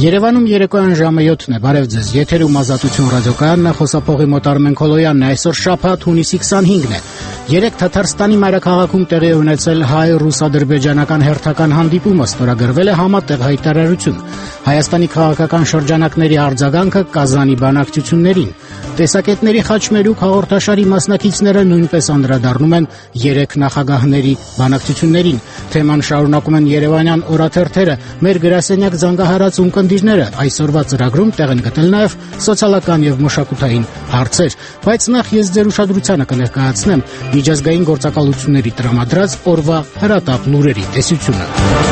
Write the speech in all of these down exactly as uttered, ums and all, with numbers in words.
Երևանում երեկոյան ժամը յոթն է, բարև ձեզ, եթերում Ազատություն ռադիոկայանն է, խոսափողի մոտ Արմեն Քոլոյանն է, այսօր շաբաթ հունիսի քսանհինգն է։ Երեկ Թաթարստանի մայրաքաղաքում տեղի է ունեցել հայ-ռուս-ադրբեջանական հերթական հանդիպումը, ստորագրվել է համատեղ հայտարարություն։ Հայաստանի քաղաքական շրջանակների արձագանքը Կազանի բանակցություններին։ Տեսակետների խաչմերուկ հաղորդաշարի մասնակիցները նույնպես անդրադառնում են երեք նախագահների բանակցություններին։ Թեման շարունակում են երևանյան օրաթերթերը, մեր գրասենյակ զանգահարած ունկնդիրները, այսօրվա ծրագրում տեղ են գտել նաև սոցիալական եւ մշակութային հարցեր, բայց նախ ես ձեր ուշադրությանը կներկայացնեմ միջազգային գործակալությունների տրամադրած օրվա հրատապ լուրերի տեսությունը։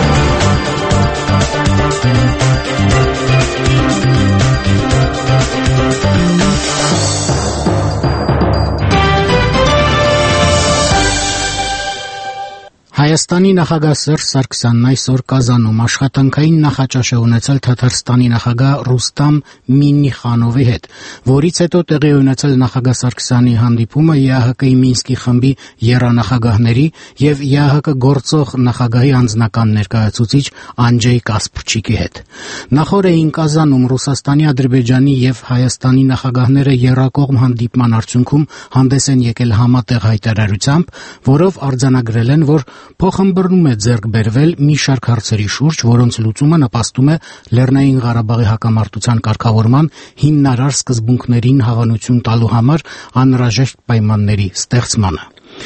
Հայաստանի նախագահ Սերժ Սարգսյանն այսօր Կազանում աշխատանքային նախաճաշ է ունեցել Թաթարստանի նախագահ Ռուստամ Միննիխանովի հետ, որից հետո տեղի է ունեցել նախագահ Սարգսյանի հանդիպումը ԵԱՀԿ-ի Մինսկի խմբի եռանախագահների եւ ԵԱՀԿ գործող նախագահի անձնական ներկայացուցիչ Անջեյ Կասպրչիկի հետ։ Նախորդ էին Կազանում Ռուսաստանի, Ադրբեջանի եւ Հայաստանի նախագահները եռակողմ հանդիպման արդյունքում հանդես են եկել համատեղ հայտարարությամբ, որով արձանագրել են, որ փոխըմբռնում է ձեռք բերվել մի շարք հարցերի շուրջ, որոնց լուծումը նպաստում է Լեռնային Ղարաբաղի հակամարտության կարգավորման հիմնարար սկզբունքներին հավանություն տալու համար անհրաժեշտ պայմանների ստեղծմանը։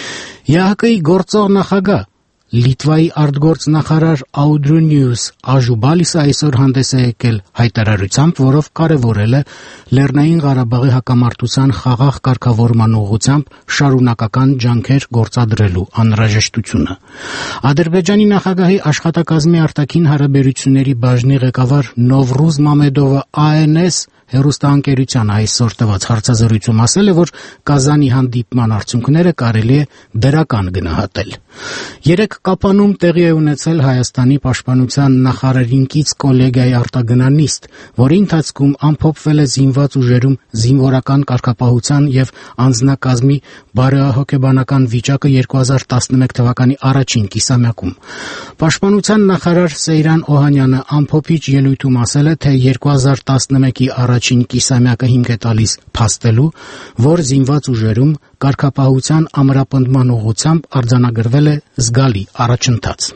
ԵԱՀԿ-ի գործող նախագահ Լիտվայի արտգործնախարար Աուդրունիուս Աժուբալիսը այսօր հանդես է եկել հայտարարությամբ, որով կարևորել է Լեռնային Ղարաբաղի հակամարտության խաղաղ կարգավորման ուղղությամբ շարունակական ջանքեր գործադրելու անհրաժեշտությունը։ Ադրբեջանի նախագահի աշխատակազմի արտաքին հարաբերությունների բաժնի ղեկավար Նովրուզ Մամեդովը ԱՆՍ հեռուստաընկերության այսօր տված հարցազրույցում ասել է, որ Կազանի հանդիպման արդյունքները կարելի է դրական գնահատել։ Երեկ Կապանում տեղի է ունեցել Հայաստանի պաշտպանության նախարարինկից կոլեգիայի արտագնանիստ, որի ընթացքում ամփոփվել է զինված ուժերում զինվորական կարգապահության եւ անձնակազմի բարոյահոգեբանական վիճակը երկու հազար տասնմեկ թվականի առաջին կիսամյակում։ Պաշտպանության նախարար Սեյրան Օհանյանը ամփոփիչ ելույթում ասել է, թե երկու հազար տասնմեկի առաջին կիսամյակը հիմք է տալիս փաստելու, որ զինված ուժերում կարգապահության ամրապնդման ուղղությամբ արձանագրվել է զգալի առաջընթաց։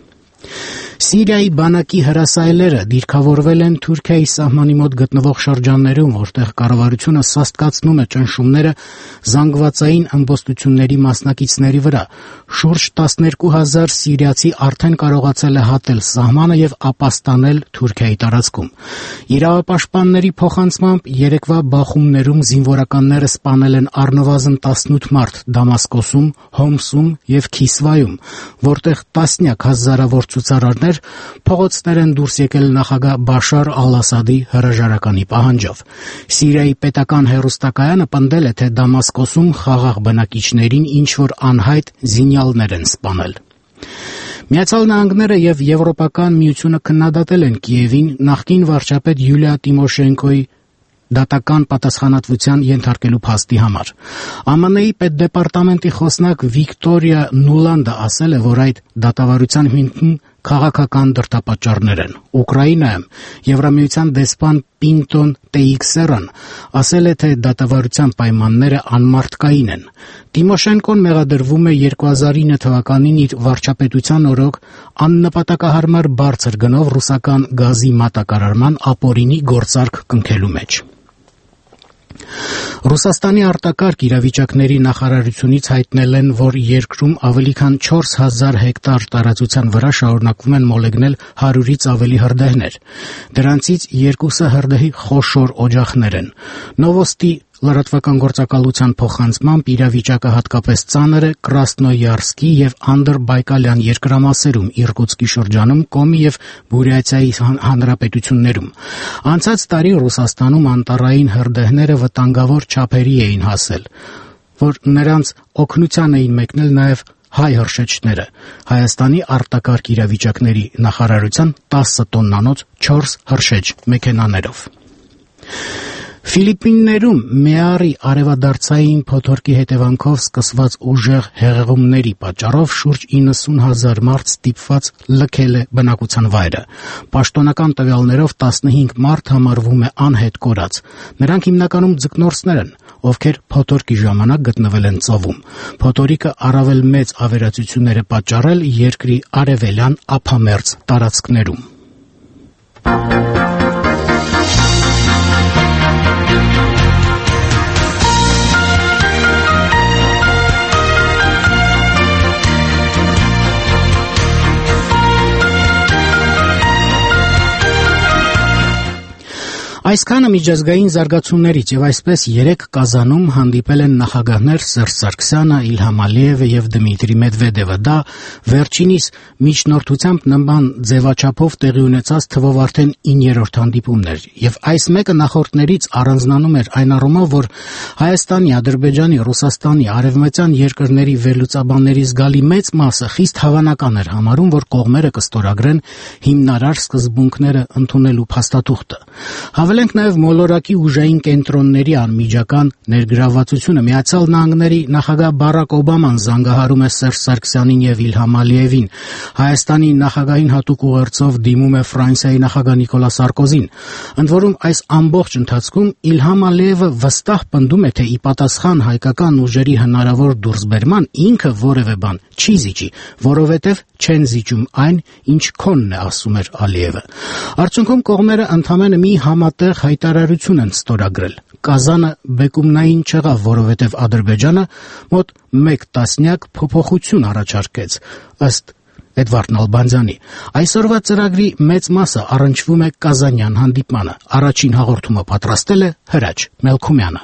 Սիրիայի բանակի հրասայլերը դիրքավորվել են Թուրքիայի սահմանի մոտ գտնվող շրջաններում, որտեղ կառավարությունը սաստկացնում է ճնշումները զանգվածային ըմբոստությունների մասնակիցների վրա։ Շուրջ տասներկու հազար սիրիացի արդեն կարողացել է հատել սահմանը եւ ապաստանել Թուրքիայի տարածքում։ Իրավապաշտպանների փոխանցմամբ երեկվա բախումներում զինվորականները սպանել են առնվազն տասնութ մարդ Դամասկոսում, Հոմսում եւ Քիսվայում, որտեղ տասնյակ հազարավոր ցուցարարներ փողոցներ են դուրս եկել նախագահ Բաշար ալ-Ասադի հրաժարականի պահանջով։ Սիրիայի պետական հեռուստակայանը պնդել է, թե Դամասկոսում խաղաղ բնակիչներին ինչ-որ անհայտ զինյալներ են սպանել։ Միացյալ Նահանգները եւ Եվրոպական միությունը քննադատել են Կիևին նախկին վարչապետ Յուլիա Տիմոշենկոյի դատական պատասխանատվության ենթարկելու փաստի համար։ ԱՄՆ-ի պետդեպարտամենտի խոսնակ Վիկտորիա Նուլանդը ասել է, որ այդ դատավարության հիմքում քաղաքական դրդապատճառներ են։ Ուկրաինայում Եվրամիության դեսպան Պինտոն Տեիքսերան ասել է, թե դատավարության պայմանները անմարդկային են։ Տիմոշենկոն մեղադրվում է երկու հազար ինը թվականին իր վարչապետության օրոք աննպատակահարմար բարձր գնով ռուսական գազի մատակարարման ապօրինի գործարք կնքելու մեջ։ Ռուսաստանի արտակարգ իրավիճակների նախարարությունից հայտնել են, որ երկրում ավելի քան չորս հազար հեկտար տարածության վրա շարունակվում են մոլեգնել հարյուրից ավելի հրդեհներ։ Դրանցից երկուսը հրդեհի խոշոր օջախներ են։ Նովոստի լրատվական գործակալության փոխանցմամբ իրավիճակը հատկապես ծանր է Կրասնոյարսկի եւ Անդրբայկալյան երկրամասերում, Իրկուտսկի շրջանում, Կոմի եւ Բուրյատիայի հանրապետություններում։ Անցած տարի Ռուսաստանում անտառային հրդեհները վտանգավոր չափերի էին հասել, որ նրանց օգնության էին մեկնել նաեւ հայ հրշեջները։ Հայաստանի արտակարգ իրավիճակների նախարարության տասը տոննանոց չորս հրշեջ մեքենաներով։ Ֆիլիպիններում Մեարի արևադարձային փոթորկի հետևանքով սկսված ուժեղ հեղեղումների պատճառով շուրջ իննսուն հազար մարդ ստիպված լքել է բնակության վայրը։ Պաշտոնական տվյալներով տասնհինգ մարդ համարվում է անհետ կորած։ Նրանք հիմնականում ձկնորսներ են, ովքեր փոթորկի ժամանակ գտնվել են ծովում։ Փոթորիկը առավել մեծ ավերածություններ է պատճառել երկրի արևելյան ափամերձ տարածքներում։ Այսքանը միջազգային զարգացումներից եւ այսպես երեք Կազանում հանդիպել են նախագահներ Սերժ Սարգսյանը, Իլհամ Ալիևը եւ Դմիտրի Մեդվեդևը։ Դա վերջինիս միջնորդությամբ նման ձևաչափով տեղի ունեցած թվով արդեն իններորդ հանդիպումն էր, եւ այս մեկը նախորդներից առանձնանում էր այն առումով, որ Հայաստանի, Ադրբեջանի, Ռուսաստանի, արևմտյան երկրների վերլուծաբանների զգալի մեծ մասը խիստ հավանական էր համարում, որ կողմերը կստորագրեն հիմնարար սկզբունքները ընդունելու փաստաթուղթը։ Հավելենք նաև մոլորակի ուժային կենտրոնների անմիջական ներգրավվածությունը։ Միացյալ Նահանգների նախագահ Բարակ Օբաման զանգահարում է Սերժ Սարգսյանին եւ Իլհամ Ալիևին։ Հայաստանի նախագահին հատուկ ուղերձով դիմում է Ֆրանսիայի նախագահ Նիկոլա Սարկոզին։ Ընդ որում այս ամբողջ ընթացքում Իլհամ Ալիևը վստահ պնդում է, թե ի պատասխան հայկական ուժերի հնարավոր դուրսբերման ինքը որևէ բան չի զիջի, որովհետև չեն զիջում այն, ինչ քոնն է, ասում էր Ալիևը։ Արդյունքում կողմերը ընդամենը մի համատեղ հայտարարություն են ստորագրել։ Կազանը բեկումնային չեղավ, որովհետև Ադրբեջանը մոտ մեկ տասնյակ փոփոխություն առաջարկեց, ըստ Էդվարդ Նալբանդյանի։ Այսօրվա ծրագրի մեծ մասը առնչվում է Կազանյան հանդիպմանը։ Առաջին հաղորդումը պատրաստել է Հրաչ Մելքումյանը։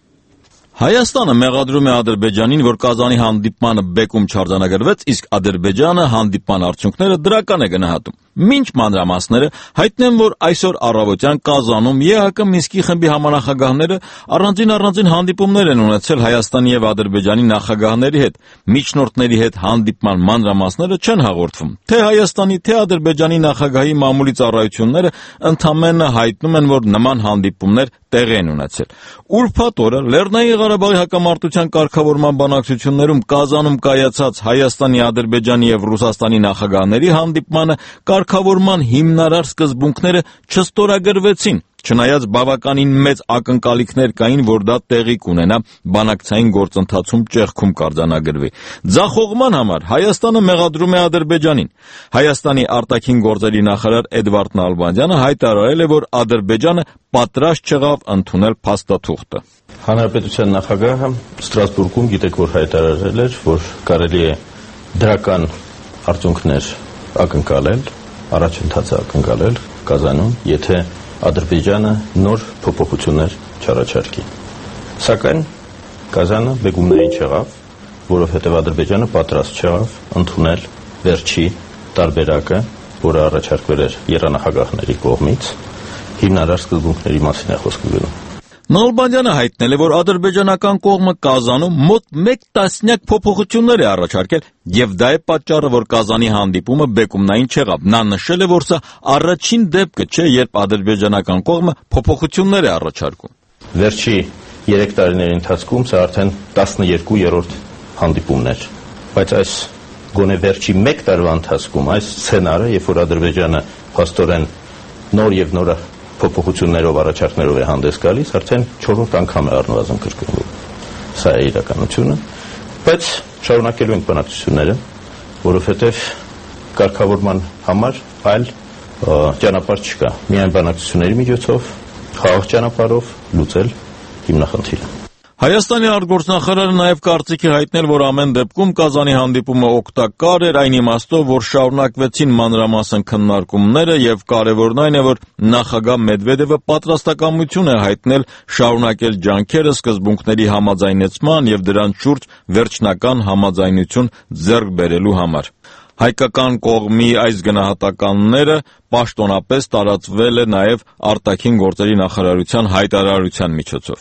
Հայաստանը մեղադրում է Ադրբեջանին, որ Կազանի հանդիպմանը բեկում չարձանագրվեց, իսկ Ադրբեջանը հանդիպման արդյունքները դրական է գնահատում։ Մինչ մանրամասները հայտնեն, որ այսօր առավոտյան Կազանում ԵԱՀԿ Մինսկի խմբի համանախագահները առանձին-առանձին հանդիպումներ են ունեցել Հայաստանի եւ Ադրբեջանի նախագահների հետ։ Միջնորդների հետ հանդիպման մանրամասները չեն հաղորդվում։ Թե Հայաստանի, թե Ադրբեջանի նախագահի մամուլի ծառայությունները ընդամենը հայտնում են, որ նման հանդիպումներ տեղի են ունեցել։ Ուրբաթ օրը Լեռնային Ղարաբաղի հակամարտության կարգավորման բանակցություններում Կազանում կայացած Հայաստանի, Ադրբեջանի եւ Ռուսաստանի նախագահների հանդիպմանը կարգավորման հիմնարար սկզբունքները չստորագրվեցին, չնայած բավականին մեծ ակնկալիքներ կային, որ դա տեղի կունենա բանակցային գործընթացում ճեղքում կարձանագրվի։ Ձախողման համար Հայաստանը մեղադրում է Ադրբեջանին։ Հայաստանի արտաքին գործերի նախարար Էդվարդ Նալբանդյանը հայտարարել է, որ Ադրբեջանը պատրաստ չեղավ ընդունել փաստաթուղթը։ Հանրապետության նախագահը Ստրասբուրգում գիտեք, որ հայտարարել էր, որ կարելի է դրական արդյունքներ ակնկալել, առաջընթացը ակնկալել Կազանում, եթե Ադրբեջանը նոր փոփոխություններ չառաջարկի։ Սակայն Կազանը բեկումնային չեղավ, որովհետև Ադրբեջանը պատրաստ չեղավ ընդունել վերջի տարբերակը, որը առաջարկվել էր եռանախագահների կողմից, հիմնարար սկզբունքների մասին է խոսքը գնում։ Նալբանդյանը հայտնել է, որ ադրբեջանական կողմը Կազանում մոտ մեկ տասնյակ փոփոխություններ է առաջարկել, եւ դա է պատճառը, որ Կազանի հանդիպումը բեկումնային չեղավ։ Նա նշել է, որ սա առաջին դեպքը չէ, երբ ադրբեջանական կողմը փոփոխություններ է առաջարկում։ Վերջի երեք տարիների ընթացքում սա արդեն տասներկուերորդ հանդիպումն էր, բայց այս գոնե վերջի մեկ տարվա ընթացքում այս սցենարը, երբ որ Ադրբեջանը փաստորեն նոր եւ նոր փոփոխություններով առաջարկներով է հանդես գալիս, արդեն չորրորդ անգամ է առնվազն կրկնվում։ Սա է իրականությունը, բայց շարունակելու ենք բանակցությունները, որովհետև կարգավորման համար այլ ճանապարհ չկա։ Միայն բանակցությունների միջոցով, խաղաղ ճանապարհով լուծել հիմնախնդիրը։ Հայաստանի արտգործնախարարը նաև կարծիք է հայտնել, որ ամեն դեպքում Կազանի հանդիպումը օգտակար էր այն իմաստով, որ շարունակվեցին մանրամասն քննարկումները եւ կարեւորն այն է, որ նախագահ Մեդվեդևը պատրաստակամություն է հայտնել շարունակել ջանքերը սկզբունքների համաձայնեցման եւ դրանց շուրջ վերջնական համաձայնություն ձեռք բերելու համար։ Հայկական կողմի այս գնահատականները պաշտոնապես տարածվել է նաև արտաքին գործերի նախարարության հայտարարության միջոցով։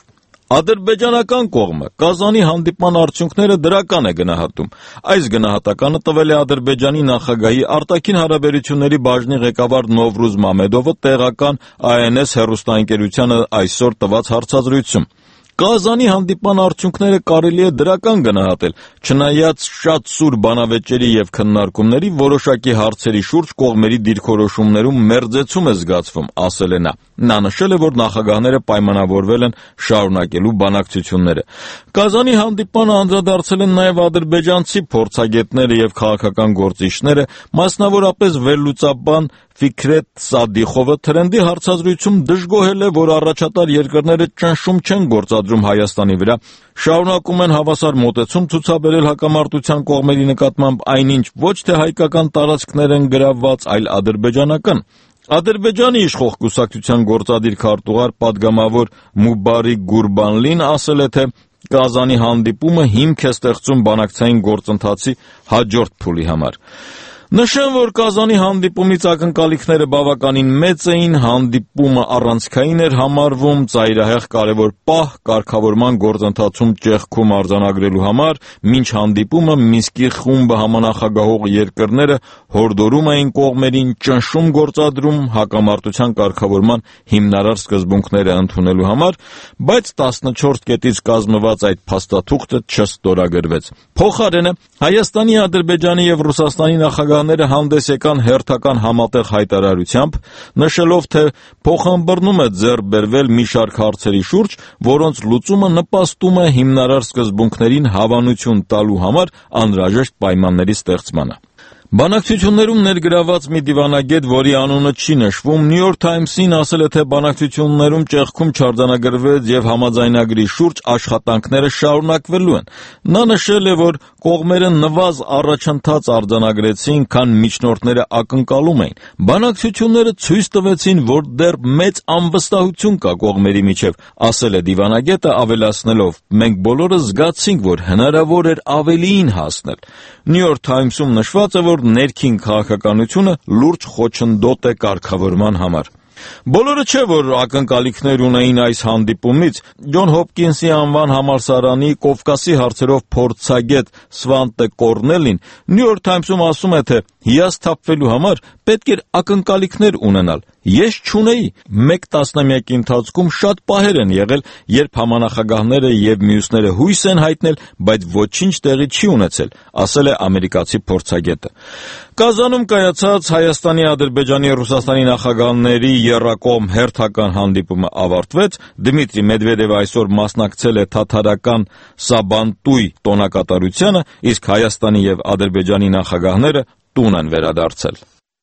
Ադրբեջանական կողմը Կազանի հանդիպման արդյունքները դրական է գնահատում։ Այս գնահատականը տվել է Ադրբեջանի նախագահի արտաքին հարաբերությունների բաժնի ղեկավար Նովրուզ Մամեդովը տեղական Այ Էն Էս հեռուստաընկերությանը այսօր տված հարցազրույցում։ Կազանի հանդիպման արդյունքները կարելի է դրական գնահատել, չնայած շատ սուր բանավեճերի եւ քննարկումների որոշակի հարցերի շուրջ կողմերի դիրքորոշումներում մերձեցում է զգացվում, ասել է նա։ Նա նշել է, որ նախագահները պայմանավորվել են շարունակելու բանակցությունները։ Կազանի հանդիպմանը անդրադարձել են նաեւ ադրբեջանցի փորձագետները եւ քաղաքական գործիչները, մասնավորապես վերլուծաբան Ֆիքրետ Սադիխովը թրենդի հարցազրույցում դժգոհել է, որ առաջատար երկրները ճնշում չեն գործադրում Հայաստանի վրա, շարունակում են հավասար մոտեցում ցուցաբերել հակամարտության կողմերի նկատմամբ, այնինչ ոչ թե հայկական տարածքներ են գրավված, այլ ադրբեջանական։ Ադրբեջանի իշխող կուսակցության գործադիր քարտուղար պատգամավոր Մուբարիկ Գուրբանլին ասել է, թե Կազանի հանդիպումը հիմք է ստեղծում բանակցային գործընթացի հաջորդ փուլի համար։ Նշեմ, որ Կազանի հանդիպումից ակնկալիքները բավականին մեծ էին, հանդիպումը առանցքային էր համարվում ծայրահեղ կարևոր պահ կարգավորման գործընթացում ճեղքում արձանագրելու համար, մինչ հանդիպումը Մինսկի խումբը համանախագահող երկրները հորդորում էին կողմերին ճնշում գործադրում հակամարտության կարգավորման հիմնարար սկզբունքները ընդունելու համար, բայց տասնչորս կետից կազմված այդ փաստաթուղթը չստորագրվեց։ Փոխարենը Հայաստանի, Ադրբեջանի եւ Ռուսաստանի նախագահները հանդես եկան հերթական համատեղ հայտարարությամբ, նշելով, թե փոխանցում է ձեռք բերվել մի շարք հարցերի շուրջ, որոնց լուծումը նպաստում է հիմնարար սկզբունքներին հավանություն տալու համար անհրաժեշտ պայմանների ստեղծմանը։ Բանակցություններում ներգրաված մի դիվանագետ, որի անունը չի նշվում, New York Times-ին ասել է, թե բանակցություններում ճեղքում չարձանագրվեց եւ համաձայնագրի շուրջ աշխատանքները շարունակվելու են։ Նա նշել է, որ կողմերը նվազ առաջընթաց արձանագրեցին, քան միջնորդները ակնկալում էին։ Բանակցությունները ցույց տվեցին, որ դեռ մեծ անվստահություն կա կողմերի միջև, ասել է դիվանագետը, ավելացնելով. մենք բոլորը զգացինք, որ հնարավոր էր ավելիին հասնել։ New York Times-ում նշված է, որ ներքին քաղաքականությունը լուրջ խոչընդոտ է կարգավորման համար։ Բոլորը չէ, որ ակնկալիքներ ունեին այս հանդիպումից։ Ջոն Հոփկինսի անվան համալսարանի Կովկասի հարցերով փորձագետ Սվանտե Կորնելին New York Times-ում ասում է, թե հիասթափվելու համար պետք էր ակնկալիքներ ունենալ։ Ես չունեի։ Մեկ տասնամյակի ընթացքում շատ պահեր են եղել, երբ համանախագահները եւ մյուսները հույս են հայտնել, բայց ոչինչ տեղի չի ունեցել, ասել է ամերիկացի փորձագետը։ Կազանում կայացած Հայաստանի, Ադրբեջանի եւ Ռուսաստանի նախագահների եռակողմ հերթական հանդիպումը ավարտվեց։ Դմիտրի Մեդվեդևը այսօր մասնակցել է թաթարական Սաբանտույ տոնակատարությանը, իսկ Հայաստանի եւ Ադրբեջանի նախագահները տուն են վերադարձել։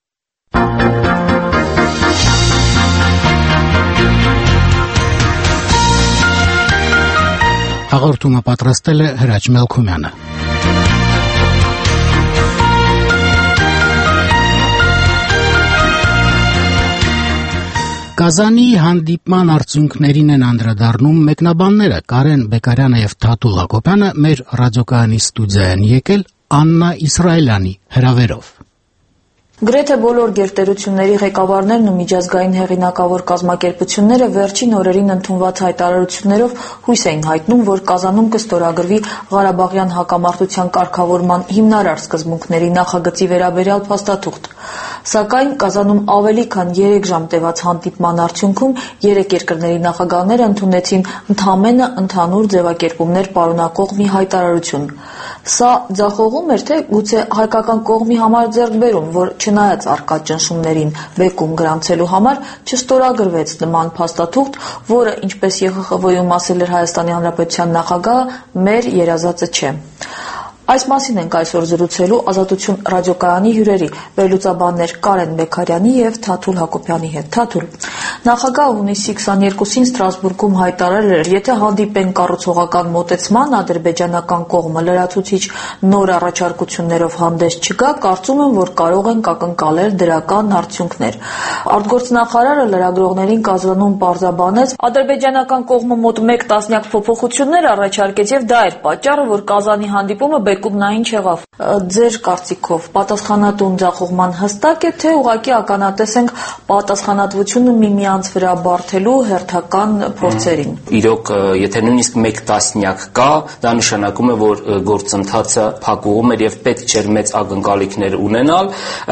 Հաղորդումը պատրաստել է Հրաչ Մելքումյանը։ Կազանի հանդիպման արդյունքներին են անդրադառնում մեկնաբանները Կարեն Բեկարյանը եւ Թաթուլ Հակոբյանը մեր ռադիոկայանի ստուդիա են եկել Աննա Իսրայելյանի հրավերով։ Գրեթե բոլոր գերտերությունների ղեկավարներն ու միջազգային հեղինակավոր կազմակերպությունները վերջին օրերին ընդունված հայտարարություններով հույս էին հայտնում, որ Կազանում կստորագրվի Ղարաբաղյան հակամարտության կարգավորման հիմնարար սկզբունքների նախագծի վերաբերյալ փաստաթուղթ։ Սակայն Կազանում ավելի քան երեք ժամ տևած հանդիպման արդյունքում երեք երկրների նախագահները ընդունեցին ընդամենը ընդհանուր ձևակերպումներ պարունակող մի հայտարարություն։ Սա ձախողում էր, թե գուցե հայկական կողմի համար ձեռքբերում, որ չնայած առկա ճնշումներին բեկում գրանցելու համար չստորագրվեց նման փաստաթուղթ, որը, ինչպես Ե Խ Խ V-ում ասել էր Հայաստանի Հանրապետության նախագահը, մեր երազածը չէ։ Այս մասին ենք այսօր զրուցելու Ազատություն ռադիոկայանի հյուրերի վերլուծաբաններ Կարեն Բեկարյանի եւ Թաթուլ Հակոբյանի հետ։ Թաթուլ, նախագահը հունիսի քսաներկուսին Ստրասբուրգում հայտարարել էր, եթե հանդիպեն կառուցողական մոտեցման, ադրբեջանական կողմը լրացուցիչ նոր առաջարկություններով հանդես չգա, կարծում եմ, որ կարող ենք ակնկալել դրական արդյունքներ։ Արտգործնախարարը լրագրողներին Կազանում պարզաբանեց, ադրբեջանական կողմը մոտ մեկ տասնյակ փոփոխություններ առաջարկեց եւ դա էր պատճառը, որ Կազանի հանդիպումը բեկումնային չեղավ։ Ձեր կարծիքով պատասխանատուն ձախողման հստակ է, թե ուղղակի ականատես ենք պատասխանատվությունը միմի նրանց վրա բարթելու հերթական փորձերին։ Իրոք, եթե նույնիսկ մեկ տասնյակ կա, դա նշանակում է, որ գործընթացը փակուղում էր եւ պետք չէր մեծ ակնկալիքներ ունենալ,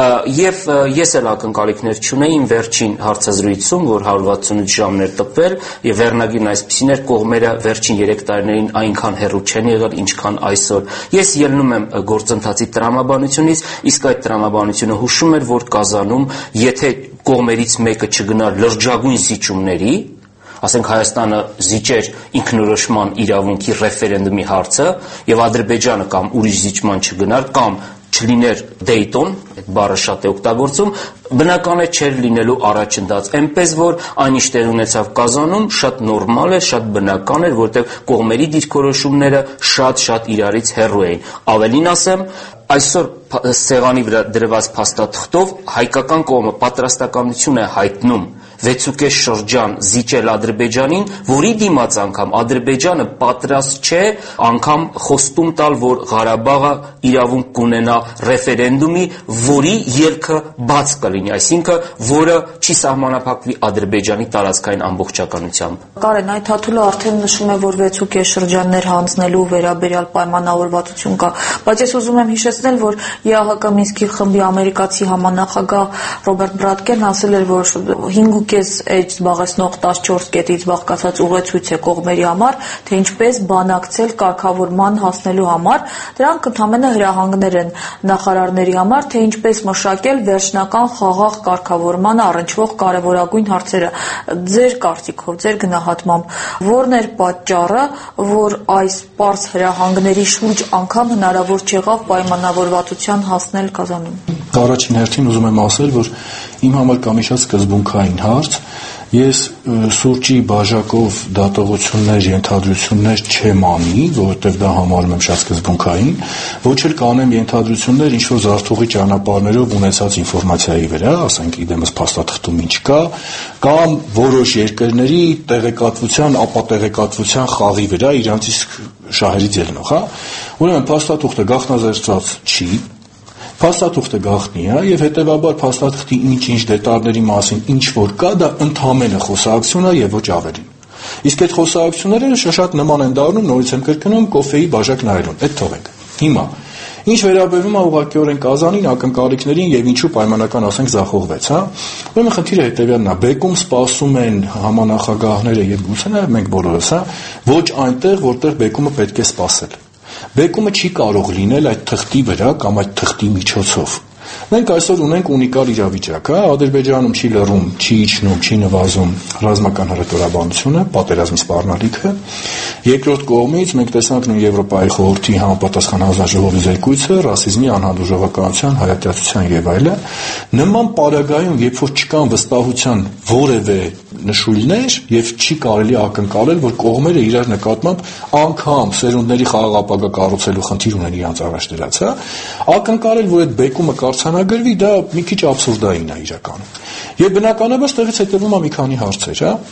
եւ ես էլ ակնկալիքներ չունեի իմ վերջին հարցազրույցում, որ հարյուր վաթսունութ ժամներ տպվել եւ վերնագիրն այսպեսին էր, կողմերը վերջին երեք տարիներին այնքան հեռու չեն եղել, ինչքան այսօր։ Ես ելնում եմ գործընթացի տրամաբանությունից, իսկ այդ տրամաբանությունը հուշում էր, որ Կազանում, եթե կողմերից մեկը չգնար լրջագույն զիջումների, ասենք Հայաստանը զիջեր ինքնորոշման իրավունքի ռեֆերենդումի հարցը եւ Ադրբեջանը կամ ուրիշ զիջման չգնար կամ չլիներ Դեյտոն, այդ բառը շատ է օգտագործում, բնական է չէր լինելու առաջընթաց, այնպես որ այն ինչ տեղ ունեցավ Կազանում շատ նորմալ էր, շատ բնական էր, որտեղ կողմերի դիրքորոշումները շատ-շատ իրարից հեռու էին։ Ավելին ասեմ, այսօր սեղանի վրա դրված փաստաթղթով հայկական կողմը պատրաստակամություն է հայտնում վեցուկես շրջան զիջել Ադրբեջանին, որի դիմաց անգամ Ադրբեջանը պատրաստ չէ անգամ խոստում տալ, որ Ղարաբաղը իրավունք կունենա ռեֆերենդումի, որի ելքը բաց կլինի, այսինքն որը չի սահմանափակվի Ադրբեջանի տարածքային ամբողջականությամբ։ Կարեն, այդ հաթուլը արդեն նշում է, որ վեցուկես շրջաններ հանձնելու վերաբերյալ պայմանավորվածություն կա, բայց ես ուզում եմ հիշեցնել, որ ԵԱՀԿ Մինսկի խմբի ամերիկացի համանախագահ Ռոբերտ Բրադկեն ասել էր, որ հինգ կես էջ զբաղեցնող տասնչորս կետից բաղկացած ուղեցույց է կողմերի համար, թե ինչպես բանակցել կարգավորման հասնելու համար, դրանք ընդհանրապես հրահանգներ են նախարարների համար, թե ինչպես մշակել վերջնական խաղաղ կարգավորմանը առնչվող կարևորագույն հարցերը։ Ձեր կարծիքով, ձեր գնահատմամբ, ո՞րն էր պատճառը, որ այս պարզ հրահանգների շուրջ անգամ հնարավոր չեղավ պայմանավորվածության հասնել Կազանում։ Առաջին հերթին ուզում եմ ասել, որ իմ համար կա մի շատ սկզբունքային հարց, ես սուրճի բաժակով դատողություններ, ենթադրություններ չեմ անի, որովհետև դա համարում եմ շատ սկզբունքային, ոչ էլ կանեմ ենթադրություններ ինչ-որ զարթուղի ճանապարհներով ունեցած ինֆորմացիայի վրա, ասենք իդեմս փաստաթղթում ինչ կա, կամ որոշ երկրների տեղեկատվության, ապատեղեկատվության խաղի վրա իրանց իսկ շահերից ելնող, հա։ Ուրեմն փաստաթուղթը գաղտնազերծված չի, փաստաթուղթը գաղտնի է եւ հետեւաբար փաստաթղթի ինչ-ինչ դետալների մասին ինչ որ կա, դա ընդհանրապես խոսակցություն է եւ ոչ ավելին։ Իսկ այդ խոսակցությունները շատ նման են դառնում, նորից եմ կրկնում, կոֆեի բաժակ նայելուն։ Այդ թողենք։ Հիմա ինչ վերաբերում է ուղղակիորեն Կազանին, ակնկալիքներին եւ ինչու պայմանական ասենք ձախողվեց, հա։ Ուրեմն խնդիրը հետեւյալն է, բեկում սպասում են համանախագահները եւ գուցե նաեւ մենք բոլորս, հա, ոչ այնտեղ, որտեղ բեկումը պետք է սպասել։ Բեկումը չի կարող լինել այդ թղթի վրա կամ այդ թղթի միջոցով։ Մենք այսօր ունենք ունիկալ իրավիճակ, հա, Ադրբեջանում չի լռում, չի իջնում, չի նվազում ռազմական հռետորաբանությունը, պատերազմի սպառնալիքը։ Երկրորդ կողմից մենք տեսանք նույն Եվրոպայի խորհրդի համապատասխան հանձնաժողովի զեկույցը, ռասիզմի, անհանդուրժողականության, հայատյացության եւ այլն։ Նման պարագայում, երբ որ չկան վստահության որևէ նշույլներ եւ չի կարելի ակնկալել, որ կողմերը իրար նկատմամբ անգամ սերունդների խաղաղ ապագա կառուցելու խնդիր ունեն իրենց առաջ դրած, հա, ակնկալել, որ այդ բեկումը կառցանագրվի, դա մի քիչ աբսուրդային է իրականում։ Եվ բնականաբար ստեղից հետևում է մի քանի հարցեր, հա։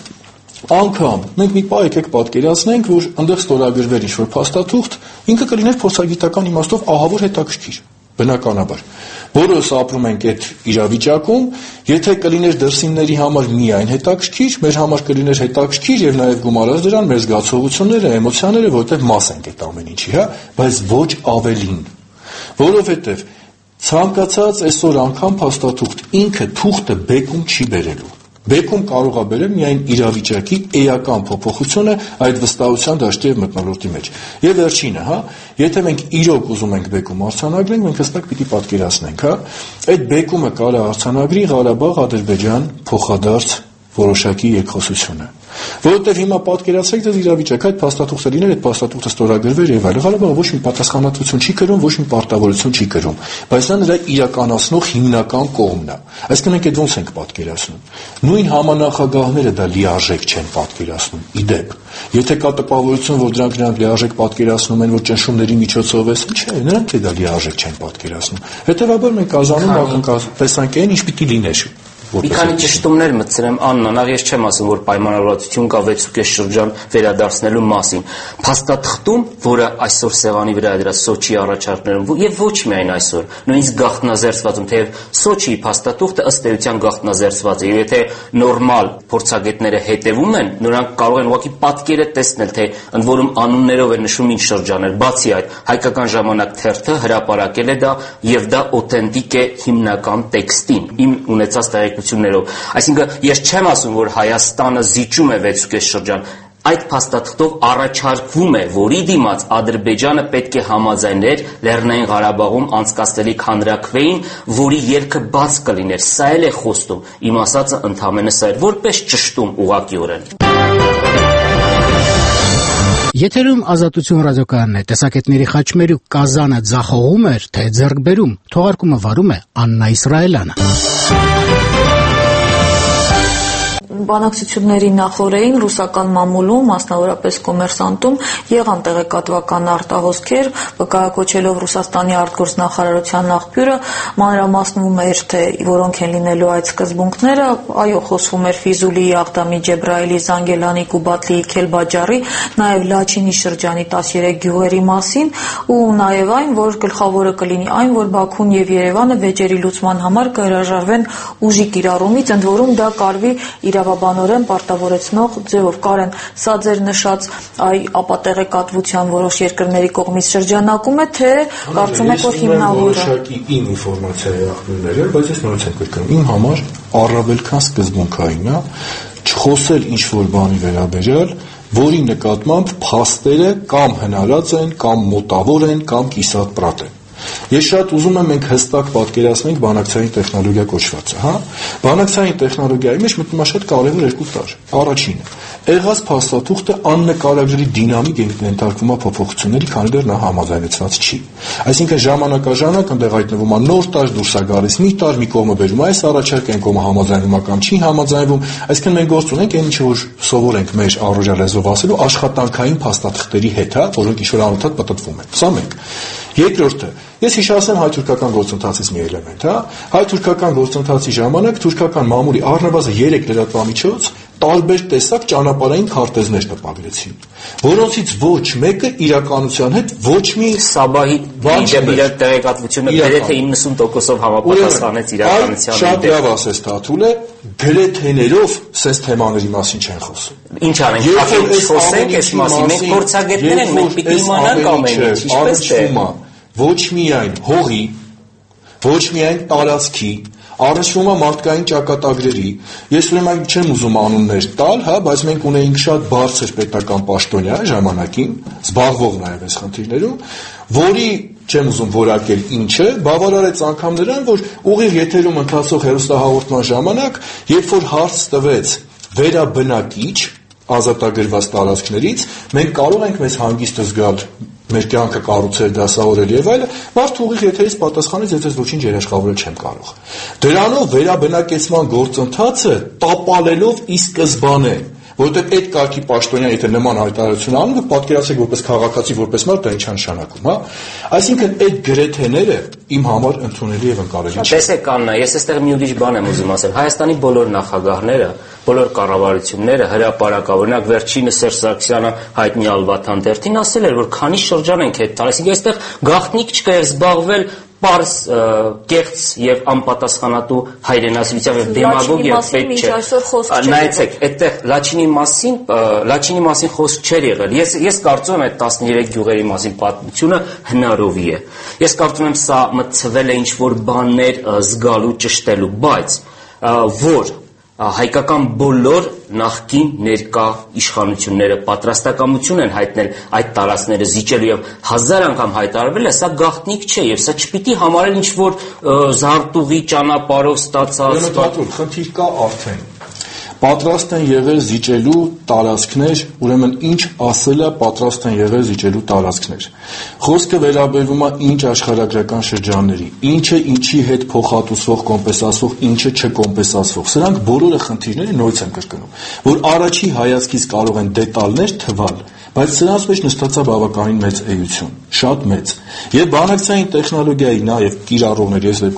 Անգամ մենք մի պահ եկեք պատկերացնենք, որ այնտեղ ստորագրվեր ինչ-որ փաստաթուղթ, ինքը կլիներ փորձագիտական իմաստով ահավոր հետաքրքիր, բնականաբար։ Բոլորս ապրում ենք այդ իրավիճակում, եթե կլիներ դրսինների համար միայն հետաքրքիր, մեր համար կլիներ հետաքրքիր եւ նաեւ գումարած դրան մեր զգացողությունները, էմոցիաները, որտեղ մաս ենք այդ ամեն ինչի, հա, բայց ոչ ավելին։ Որովհետեւ ցանկացած այսօր անգամ փաստաթուղթ ինքը թուղթը բեկում չի բերելու։ Բեկում կարող է բերել միայն իրավիճակի էական փոփոխությունը այդ վստահության դաշտի եւ մթնոլորտի մեջ։ Եվ վերջինը, հա, եթե մենք իրոք ուզում ենք բեկում արձանագրենք, մենք հստակ պիտի պատկերացնենք, հա, այդ բեկումը կարա արձանագրի Ղարաբաղ-Ադրբեջան փոխադարձ որոշակի երկխոսությունը։ Որովհետև հիմա պատկերացրեք դες իրավիճակ, այդ փաստաթուղթը լիներ, այդ փաստաթուղթը ստորագրվեր եւ այլն։ Ղարաբաղը ոչ մի պատասխանատվություն չի կրում, ոչ մի պարտավորություն չի կրում, բայց նա նրա իրականացնող հիմնական կողմն է։ Այսինքն մենք այդ ոնց ենք պատկերացնում։ Նույն համանախագահները դա լիարժեք չեն պատկերացնում։ Իդեպ, եթե կա տպավորություն, որ դրանք նրանք լիարժեք պատկերացնում են, որ ճնշումների միջոցով է, չէ, նրանք դա լիարժեք չեն պատկերացնում։ Հետևաբար մենք Կազանում ակնկալ տեսանք այն, ինչ պիտի լիներ։ Մի քանի ճշտումներ մտցրեմ Աննա, նախ ես չեմ ասում, որ պայմանավորվածություն կա վեց ու կես շրջան վերադարձնելու մասին։ Փաստաթղթում, որը այսօր սեղանի վրա է դրա Սոչիի առաջարկներում, եւ ոչ միայն այսօր, նույնիսկ գաղտնազերծվածում, թեև Սոչիի փաստաթուղթը ըստ էության գաղտնազերծված է, եւ եթե նորմալ փորձագետները հետևում են, նրանք կարող են ուղղակի պատկերը տեսնել, թե ընդ որում անուններով է նշում ինչ շրջաներ։ Բացի այդ, Հայկական ժամանակ թերթը հրապարակել է դա եւ դա օթենտիկ է հիմնական տեքստին, իմ ունեցած տեղեկություններով։ Այսինքն ես չեմ ասում, որ Հայաստանը զիջում է վեց ու կես շրջան, այդ փաստաթղթով առաջարկվում է, որի դիմաց Ադրբեջանը պետք է համաձայներ Լեռնային Ղարաբաղում անցկացնելիք հանրաքվեին, որի ելքը բաց կլիներ։ Սա էլ է խոստում, իմ ասածը ընդհանրապես սա էր, որպես ճշտում ուղղակիորեն։ Եթերում Ազատություն ռադիոկայանն է, տեսակետների խաչմերուկ Կազանը ձախողում էր, թե ձեռքբերում, թողարկումը վարում է Աննա Իսրայելյանը։ Բանակցությունների նախօրեին ռուսական մամուլում, մասնավորապես Կոմերսանտում, եղան տեղեկատվական արտահոսքեր, վկայակոչելով Ռուսաստանի արտգործնախարարության աղբյուրը, մանրամասնվում էր, թե որոնք են լինելու այդ սկզբունքները, այո, խոսվում էր Ֆիզուլիի, Աղդամի, Ջեբրայելի, Զանգելանի, Կուբատլիի, Քելբաջարի, նաև Լաչինի շրջանի տասներեք գյուղերի մասին ու նաև այն, որ գլխավորը կլինի այն, որ Բաքուն եւ Երևանը վեճերի լուծման համար կհրաժարվեն ուժի կիրառումից, ընդ որում դա կարվի իրավաբանորեն պարտավորեցնող ձևով։ Կարեն, սա ձեր նշած այ ապատեղեկատվության որոշ երկրների կողմից շրջանակում է, թե կարծում եք, որ հիմնավորը։ Իմ ինֆորմացիայի աղբյուրները, բայց ես նորից եմ կրկնում, իմ համար առավել քան սկզբունքային է չխոսել ինչ-որ բանի վերաբերյալ, որի նկատմամբ փաստերը կամ հնարած են, կամ մոտավոր են, կամ կիսատ պրատ են։ Ես շատ ուզում եմ մենք հստակ պատկերացնենք բանակցային տեխնոլոգիա կոչվածը, հա։ Բանակցային տեխնոլոգիայի մեջ մտնում է շատ կարևոր երկու տարր։ Առաջինը, եղած փաստաթուղթը աննկարագրելի դինամիկ ենթարկվում է փոփոխությունների, քանի դեռ նա համաձայնեցված չի։ Այսինքն ժամանակաժանակ այնտեղ հայտնվում է նոր տարր դուրս է գալիս, մի տարր մի կողմը բերում է այս առաջարկը, այն կողմը համաձայնում է կամ չի համաձայնվում, այսինքն մենք գործ ունենք այն ինչը որ սովոր ենք մեր առօրյա լեզվով ասելու աշխատանքային փաստաթղթերի հետ, հա, որոնք ինչ-որ անընդհատ պատտվում են։ Սա մեկ։ Երկրորդը, ես հիշեցնեմ հայ-թուրքական գործընթացից մի էլեմենտ, հա։ Հայ-թուրքական գործընթացի ժամանակ թուրքական մամուլի առնվազն երեք լրատվամիջոց տարբեր տեսակ ճանապարհային քարտեզներ տպագրեցին, որոնցից ոչ մեկը իրականության հետ ոչ մի Սաբահի իր տեղեկատվությունը գրեթե իննսուն տոկոսով համապատասխանեց իրականությանը։ Շատ լավ ասես Թաթուլը, գրեթեներով սենց թեմաների մասին չեն խոսում։ Ինչ անենք, ակնհայտ խոսենք այս մասին, մենք փորձագետներ ենք, մենք պիտի իմանանք ամեն ինչ, ինչպես թե ոչ միայն հողի, ոչ միայն տարածքի, առնչվում է մարդկային ճակատագրերի։ Ես ուրեմն չեմ ուզում անուններ տալ, հա, բայց մենք ունեինք շատ բարձր պետական պաշտոնյա ժամանակին, զբաղվող նաև այս խնդիրներում, որի չեմ ուզում որակել ինչը, բավարարեց անգամ նրան, որ ուղիղ եթերում ընթացող հեռուստահաղորդման ժամանակ, երբ որ հարց տվեց վերաբնակիչ ազատագրված տարածքներից, մենք կարող ենք մեզ հանգիստ զգալ մեր կյանքը կառուցել, դասավորել եւ այլը, մարդը ուղիղ եթերից պատասխանեց, ես ոչինչ երաշխավորել չեմ կարող։ Դրանով վերաբնակեցման գործընթացը տապալելով ի սկզբանե, որովհետեւ այդ կարգի պաշտոնյա եթե նման հայտարարություն անում, պատկերացրեք որպես քաղաքացի, որպես մարդ դա ինչ է նշանակում, հա։ Այսինքն այդ գրեթեները իմ համար ընդունելի եւ ընկալելի չէ։ Տեսեք Աննա, ես այստեղ մի ուրիշ բան եմ ուզում ասել։ Հայաստանի բոլոր նախագահները, բոլոր կառավարությունները հրապարակավ, օրինակ վերջինը Սերժ Սարգսյանը հայտնի Ալբաթան թերթին ասել էր, որ քանի շրջան ենք հետ տալ, այսինքն այստեղ գաղտնիք չկա եւ զբաղվել պարզ կեղծ եւ անպատասխանատու հայրենասիրությամբ եւ դեմագոգիա պետք չէ։ Նայեցեք, այդտեղ Լաչինի մասին, Լաչինի մասին խոսք չէր եղել։ Ես ես կարծում եմ այդ տասներեք գյուղերի մասին պատմությունը հնարովի է։ Ես կարծում եմ սա մտցվել է ինչ որ բաներ զգալու, ճշտելու, բայց որ հայկական բոլոր նախկին ներկա իշխանությունները պատրաստակամություն են հայտնել այդ տարածքները զիջելու եւ հազար անգամ հայտարարվել է, սա գաղտնիք չէ եւ սա չպիտի համարել ինչ որ զարտուղի ճանապարհով ստացած խնդիր կա արդեն։ Պատրաստ են եղել զիջելու տարածքներ, ուրեմն ինչ ասելը պատրաստ են եղել զիջելու տարածքներ։ Խոսքը վերաբերվում է ինչ աշխարհագրական շրջանների, ինչը ինչի հետ փոխհատուցվող, կոմպենսացվող, ինչը չկոմպենսացվող։ Սրանք բոլորը խնդիրները նույնց եմ կրկնում, որ առաջի հայացքից կարող են դետալներ թվալ, բայց սրանց մեջ նստած է բավականին մեծ էություն, շատ մեծ։ Եվ բանակցային տեխնոլոգիայի նաև կիրառողների այս դեպքում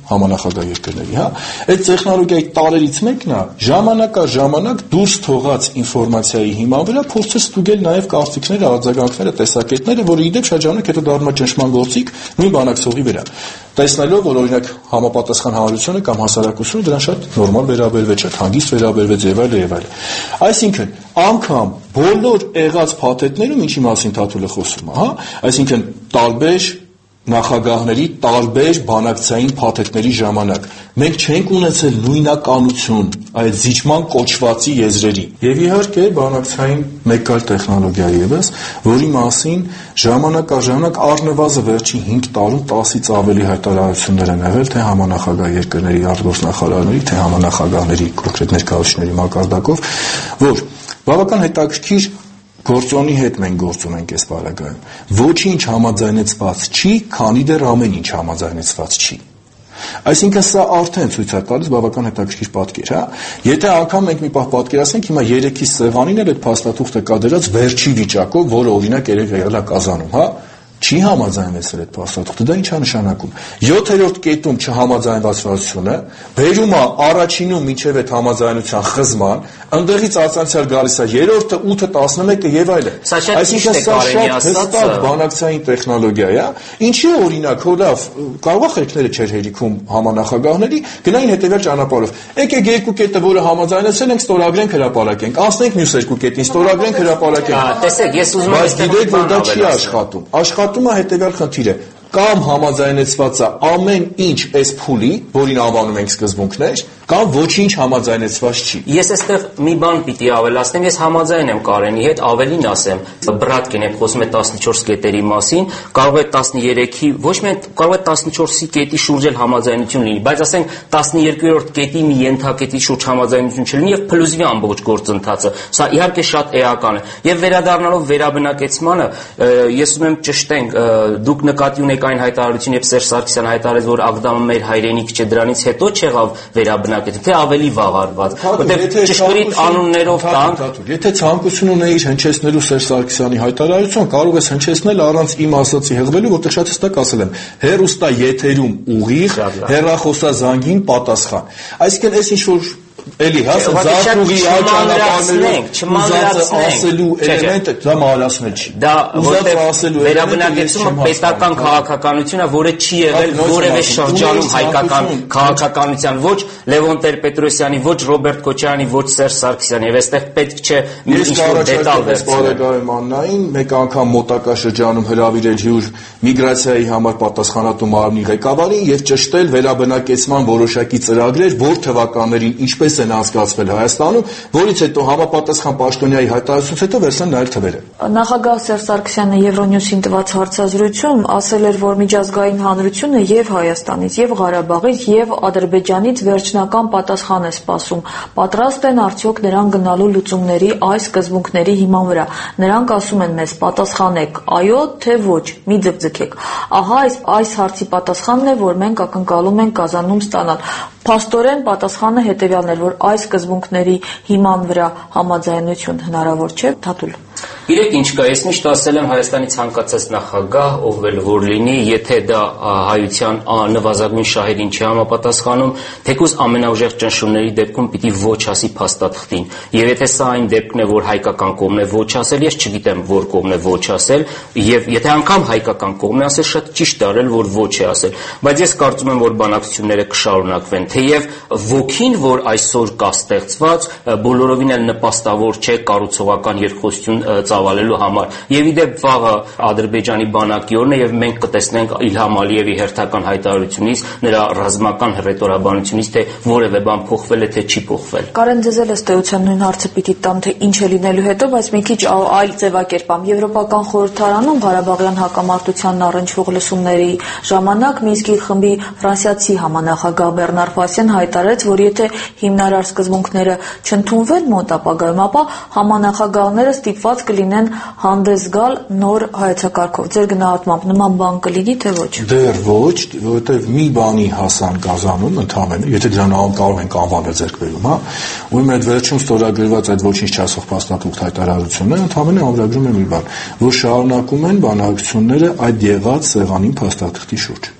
համանախագահ երկրների, հա։ Այդ տեխնոլոգիայի տարերից մեկն է ժամանակ առ ժամանակ դուրս թողած ինֆորմացիայի հիման վրա փորձել ստուգել նաև կարծիքները, արձագանքները, տեսակետները, որը իդեպ շատ ժամանակ հետո դառնում է ճնշման գործիք նույն բանակցողի վրա։ Տեսնելով, որ օրինակ համապատասխան հանրությունը կամ հասարակությունը դրան շատ նորմալ վերաբերվեց, շատ հանգիստ վերաբերվեց եւ այլ եւ այլ։ Այսինքն, անգամ բոլոր եղած փաթեթներում ինչի մասին Թաթուլը խոսում է, հա, այսինքն տարբեր նախագահների տարբեր բանակցային փաթեթների ժամանակ մենք չենք ունեցել նույնականություն այդ զիջման կոչվածի եզրերի եւ իհարկե բանակցային մեկ այլ տեխնոլոգիա եւս, որի մասին ժամանակ առ ժամանակ առնվազն վերջին հինգ տարում տասից ավելի հայտարարություններ են եղել թե համանախագահ երկրների արտգործնախարարների, թե համանախագահների կոնկրետ ներկայացուցիչների մակարդակով, որ բավական հետաքրքիր գործոնի հետ մենք գործ ունենք այս բaragայում։ Ոչինչ համաձայնեցված չի, քանի դեռ ամեն ինչ համաձայնեցված չի։ Այսինքն սա արդեն ցույց է տալիս բավական հետաքրքիր պատկեր, հա։ Եթե անգամ մենք մի պահ պատկերացնենք հիմա երեքի սեղանին էլ այդ փաստաթուղթը կա դրած վերջի վիճակով, որը օրինակ երեք եղել է Կազանում, հա։ Չի համաձայնվեցել այդ փաստաթուղթը, դա ինչ է նշանակում։ յոթերորդ կետում չհամաձայնվածությունը բերում է առաջինում մինչև այդ համաձայնության խզման, ընդդեղից արձանցյալ գալիս է երրորդը, ութը, տասնմեկը եւ այլն։ Այսինքն սա շատ հստակ բանակցային տեխնոլոգիա է, ինչի օրինակ հոլավ կարող է խելքները չեր հերիքում համանախագահների, գնային հետեւյալ ճանապարհով։ Եկեք երկու կետը, որը համաձայնեցել ենք, ստորագրենք, հրապարակենք։ Անցնենք մյուս երկու կետին, ստորագրենք, հրապարակենք։ Տեսեք, ես ուզում եմ այստեղ գիտեք, որ դա չի աշխատում։ Աշխատում է հետեւյալ խնդիրը։ Կամ համաձայնեցված է ամեն ինչ այս փուլի, որին անվանում ենք սկզբունքներ, կամ ոչինչ համաձայնեցված չի։ Ես այստեղ մի բան պիտի ավելացնեմ, ես համաձայն եմ Կարենի հետ, ավելին ասեմ, Բրատկին է խոսում է տասնչորս կետերի մասին, կարող է տասներեքի, ոչ միայն կարող է տասնչորսի կետի շուրջ էլ համաձայնություն լինի, բայց ասենք տասներկուերորդ կետի մի ենթակետի շուրջ համաձայնություն չլինի եւ փլուզվի ամբողջ գործընթացը։ Սա իհարկե շատ էական է։ Եվ վերադառնալով վերաբնակեցմանը, ես ուզում եմ ճշտենք, դուք նկատի ունեք այն հայտարարություն, երբ Սերժ Սարգսյանը հայտարարեց, որ Աղդամը մեր հայրենիք չէ, դրանից հետո չեղավ վերաբնակեցում, թե ավելի վաղ արված, որտեղ ճշգրիտ անուններով տանք։ Եթե ցանկություն ունեիր հնչեցնելու Սերժ Սարգսյանի հայտարարություն, կարող ես հնչեցնել առանց իմ ասացի հղվելու, որտեղ շատ հստակ ասել եմ, հեռուստա եթերում ուղիղ, հեռախոսազանգին պատասխան։ Այսինքն այս ինչ որ Էլի հասա զարթուղի աճանապարհներում ուզածը ասելու էլեմենտը դա մանրացնել չի։ Դա որտեղ վերաբնակեցումը պետական քաղաքականություն է, որը չի եղել որևէ շրջանում հայկական քաղաքականության, ոչ Լևոն Տեր-Պետրոսյանի, ոչ Ռոբերտ Քոչարյանի, ոչ Սերժ Սարգսյանի, եւ այստեղ պետք չէ մի ինչ-որ դետալ վերցնել։ Աննային մեկ անգամ մոտակա շրջանում հրավիրել հյուր միգրացիայի համար պատասխանատու մարմնի ղեկավարին եւ ճշտել վերաբնակեցման որոշակի ծրագրեր, որ թվականներին ինչպես են անցկացվել Հայաստանում, որից հետո համապատասխան պաշտոնյայի հայտարարությունից հետո վերցան նայել թվերը։ Նախագահ Սերժ Սարգսյանը Եվրոնյուսին տված հարցազրույցում ասել էր, որ միջազգային հանրությունը եւ Հայաստանից, եւ Ղարաբաղից, եւ Ադրբեջանից վերջնական պատասխան է սպասում։ Պատրաստ են արդյոք նրան գնալու լուծումների այս սկզբունքների հիման վրա։ Նրանք ասում են մեզ պատասխանեք այո, թե ոչ, մի ձգձգեք։ Ահա այս այս հարցի պատասխանն է, որ մենք ակնկալում ենք Կազանում ստանալ։ Փաստորեն պատասխանը հետեւյալն էր, որ այս սկզբունքների հիման վրա համաձայնություն հնարավոր չէ, Թաթուլ։ Գիտեք ինչ կա, ես միշտ ասել եմ Հայաստանի ցանկացած նախագահ, ով էլ որ լինի, եթե դա հայության նվազագույն շահերին չի համապատասխանում, թեկուզ ամենաուժեղ ճնշումների դեպքում պիտի ոչ ասի փաստաթղթին։ Եվ եթե սա այն դեպքն է, որ հայկական կողմն է ոչ ասել, ես չգիտեմ որ կողմն է ոչ ասել, եւ եթե անգամ հայկական կողմն է ասել, շատ ճիշտ արել, որ ոչ է ասել։ Բայց ես կարծում եմ, որ բանակցությունները կշարունակվեն, թեև ոգին, որ այսօր կա ստեղծված, բոլորովին էլ նպաստավոր չէ կառուցողական երկխոսություն ծավալելու համար։ Եվ իդեպ վաղը Ադրբեջանի բանակի օրն է եւ մենք կտեսնենք Իլհամ Ալիևի հերթական հայտարարությունից, նրա ռազմական հռետորաբանությունից, թե որևէ բան փոխվել է, թե չի փոխվել։ Կարեն ձեզ էլ ըստ էության նույն հարցը պիտի տամ, թե ինչ է լինելու հետո, բայց մի քիչ այլ ձևակերպամ։ Եվրոպական խորհրդարանում Ղարաբաղյան հակամարտությանն առնչվող լսումների ժամանակ Մինսկի խմբի ֆրանսիացի համանախագահ Բեռնար Ֆասյան հայտարարեց, որ եթե հիմնարար սկզբունքները չընդունվեն մոտ ապագայում, ապա համանախագահները ստիպված կլինեն հանդես գալ նոր հայեցակարգով։ Ձեր գնահատմամբ նման բան կլինի, թե ոչ։ Դեռ ոչ, որովհետև մի բանի հասան Կազանում ընդհանրապես, եթե դրան կարող ենք անվանել ձեռքբերում, հա, ու մեր վերջում ստորագրված այդ ոչինչ չասող փաստաթուղթ հայտարարությունները ընդհանրապես ամրագրում է մի բան, որ շարունակում են բանակցությունները այդ եղած սեղանին փաստաթղթի շուրջ։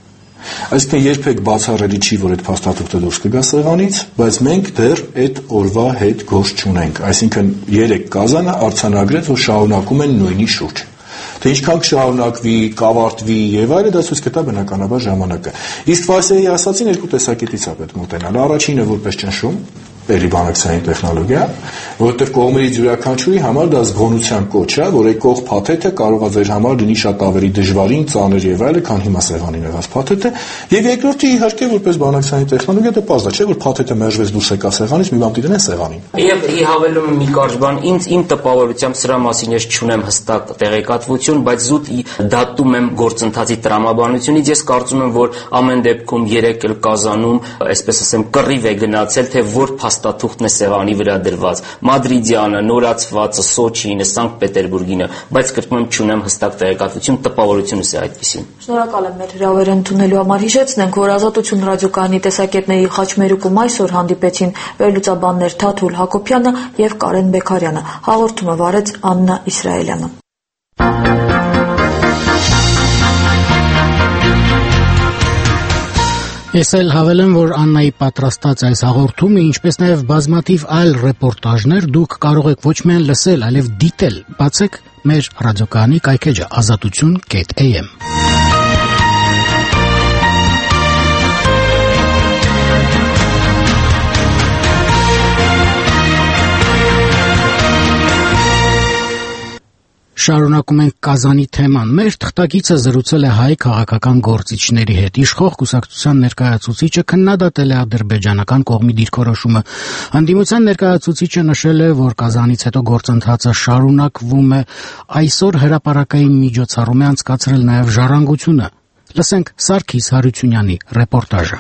Այսինքն երբեք բացառելի չի, որ այդ փաստաթուղթը դուրս կգա սեղանից, բայց մենք դեռ այդ օրվա հետ գործ չունենք։ Այսինքն երեք կազանը արձանագրեց, որ շարունակում են նույնի շուրջ։ Թե ինչքան կշարունակվի, կավարտվի եւ այլը, դա ցույց կտա բնականաբար ժամանակը։ Իսկ Վասիլի ասացին երկու տեսակետից է պետք մոտենալ։ Առաջինը որպես ճնշում, էլի բանակցային տեխնոլոգիա, որովհետև կողմերից յուրաքանչյուրի համար դա զգոնության կոչ է, որ այդ կողմ փաթեթը կարող է ձեր համար լինի շատ ավելի դժվարին, ծանր եւ այլը, քան հիմա սեղանին եղած փաթեթը, եւ երկրորդը իհարկե որպես բանակցային տեխնոլոգիա դա պարզ է, չէ՞ որ փաթեթը մերժվեց դուրս եկա սեղանից, մի բան դիտեն սեղանին։ Եվ ի հավելում մի կարճ բան, ինձ իմ տպավորությամբ սրա մասին ես չունեմ հստակ տեղեկատվություն, բայց զուտ դատում եմ գործընթացի տրամաբանությունից, ես կարծում եմ, որ ամեն դեպքում երեք էլ Կազանում, այսպես ասեմ, կռիվ է գնացել, թե որ փաստաթուղթն է սեղանի վրա դրված, Մադրիդյանը, նորացվածը, Սոչինը, Սանկտ Պետերբուրգինը, բայց կրկնում եմ չունեմ հստակ տեղեկատվություն, տպավորությունս է այդպեսին։ Շնորհակալ եմ մեր հրավերը ընդունելու համար։ Հիշեցնենք, որ Ազատություն ռադիոկայանի տեսակետների խաչմերուկում այսօր հանդիպեցին վերլուծաբաններ Թաթուլ Հակոբյանը եւ Կարեն Բեկարյանը։ Հաղորդումը վարեց Աննա Իսրայելյանը։ Ես էլ հավելեմ, որ Աննայի պատրաստած այս հաղորդումը, ինչպես նաև բազմաթիվ այլ ռեպորտաժներ դուք կարող եք ոչ միայն լսել, այլև դիտել։ Բացեք մեր ռադիոկայանի կայքեջը ազատություն կետ էյ էմ։ Շարունակում ենք Կազանի թեման։ Մեր թղթակիցը զրուցել է հայ քաղաքական գործիչների հետ։ Իշխող կուսակցության ներկայացուցիչը քննադատել է ադրբեջանական կողմի դիրքորոշումը։ Անդիմության ներկայացուցիչը նշել է, որ Կազանից հետո գործընթացը շարունակվում է։ Այսօր հրապարակային միջոցառում է անցկացրել նաև ժառանգությունը։ Լսենք Սարգիս Հարությունյանի ռեպորտաժը։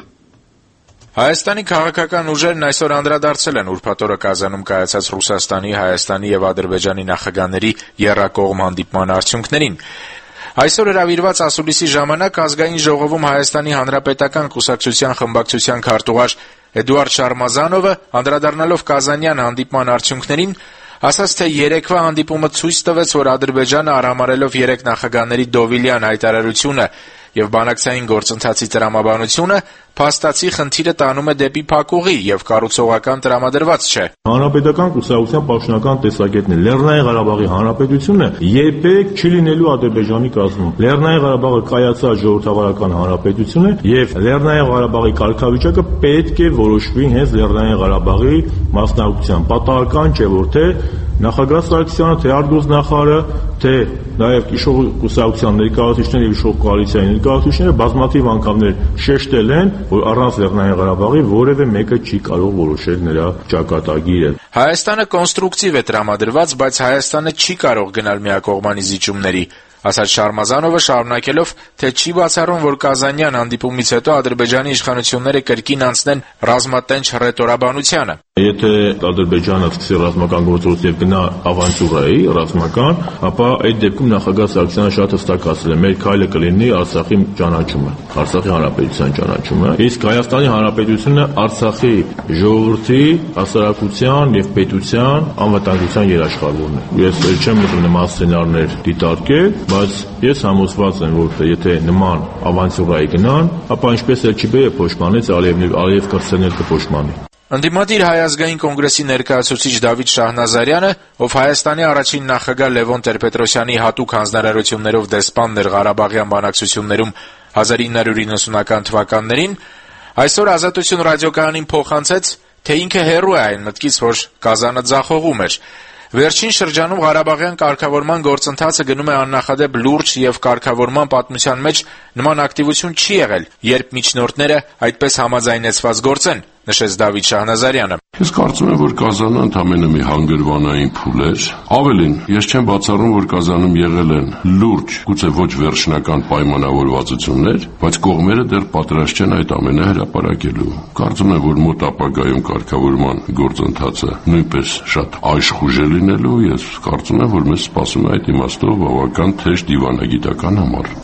Հայաստանի քաղաքական ուժերն այսօր անդրադարձել են ուրբաթ օրը Կազանում կայացած Ռուսաստանի, Հայաստանի եւ Ադրբեջանի նախագահների եռակողմ հանդիպման արդյունքներին։ Այսօր հրավիրված ասուլիսի ժամանակ ազգային ժողովում Հայաստանի Հանրապետական կուսակցության խմբակցության քարտուղար Էդուարդ Շարմազանովը անդրադառնալով Կազանյան հանդիպման արդյունքներին ասաց, թե երեկվա հանդիպումը ցույց տվեց, որ Ադրբեջանը արհամարելով երեք նախագահների Դովիլյան հայտարարությունը եւ բանակցային գործընթացի տրամաբանությունը փաստացի խնդիրը տանում է դեպի փակուղի եւ կառուցողական տրամադրված չէ։ Հանրապետական կուսակցության պաշտոնական տեսակետն է Լեռնային Ղարաբաղի Հանրապետությունը երբեք չի լինելու Ադրբեջանի կազմում։ Լեռնային Ղարաբաղը կայացած ժողովրդավարական հանրապետություն է եւ Լեռնային Ղարաբաղի կարգավիճակը պետք է որոշվի հենց Լեռնային Ղարաբաղի մասնակցությամբ։ Պատահական չէ, որ թե նախագահ Սարգսյանը, թե արտգործնախարարը, թե նաև իշխող կուսակցության ներկայացուցիչները եւ իշխող կոալիցիայի ներկայացուցիչները բազմաթիվ անգամներ շեշտել են, որ առանց Լեռնային Ղարաբաղի որևէ մեկը չի կարող որոշել նրա ճակատագիրը։ Հայաստանը կոնստրուկտիվ է տրամադրված, բայց Հայաստանը չի կարող գնալ միակողմանի զիջումների, ասաց Շարմազանովը, շարունակելով, թե չի բացառում, որ Կազանյան հանդիպումից հետո Ադրբեջանի իշխանությունները կրկին անցնեն ռազմատենչ հռետորաբանությանը։ Եթե Ադրբեջանը սկսի ռազմական գործողություն եւ գնա ավանտյուրայի ռազմական, ապա այդ դեպքում նախագահ Սարգսյանը շատ հստակ ասել է, մեր քայլը կլինի Արցախի ճանաչումը, Արցախի հանրապետության ճանաչումը, իսկ Հայաստանի հանրապետությունը Արցախի ժողովրդի հասարակության եւ պետության անվտանգության երաշխավորն է։ Ես չեմ ուզում նման սցենարներ դիտարկել, բայց ես համոզված եմ, որ եթե նման ավանտյուրայի գնան, ապա ինչպես էլ չի բերե փոշմանից Ալիևն Ալիև կրսենել կփոշմանի։ Ընդդիմադիր Հայ ազգային կոնգրեսի ներկայացուցիչ Դավիթ Շահնազարյանը, ով Հայաստանի առաջին նախագահ Լևոն Տեր-Պետրոսյանի հատուկ հանձնարարություններով դեսպանն էր Ղարաբաղյան բանակցություններում հազար ինը հարյուր իննսունական թվականներին, այսօր Ազատություն ռադիոկայանին փոխանցեց, թե ինքը հեռու է այն մտքից, որ Կազանը ձախողում էր։ Վերջին շրջանում Ղարաբաղյան կարգավորման գործընթացը գնում է աննախադեպ լուրջ եւ կարգավորման պատմության մեջ նման ակտիվություն չի եղել, երբ միջնորդները այդպես համաձայնեցված գործեն, նշեց Դավիթ Շահնազարյանը։ Ես կարծում եմ, որ Կազանը ընդամենը մի հանգրվանային փուլ էր։ Ավելին, ես չեմ բացառում, որ Կազանում եղել են լուրջ, գուցե ոչ վերջնական պայմանավորվածություններ, բայց կողմերը դեռ պատրաստ չեն այդ ամենը հրապարակելու։ Կարծում եմ, որ մոտ ապագայում կարգավորման գործընթացը նույնպես շատ աշխուժ է լինելու, ես կարծում եմ, որ մեզ սպասում է այդ իմաստով բավական թեժ դիվանագիտական համար։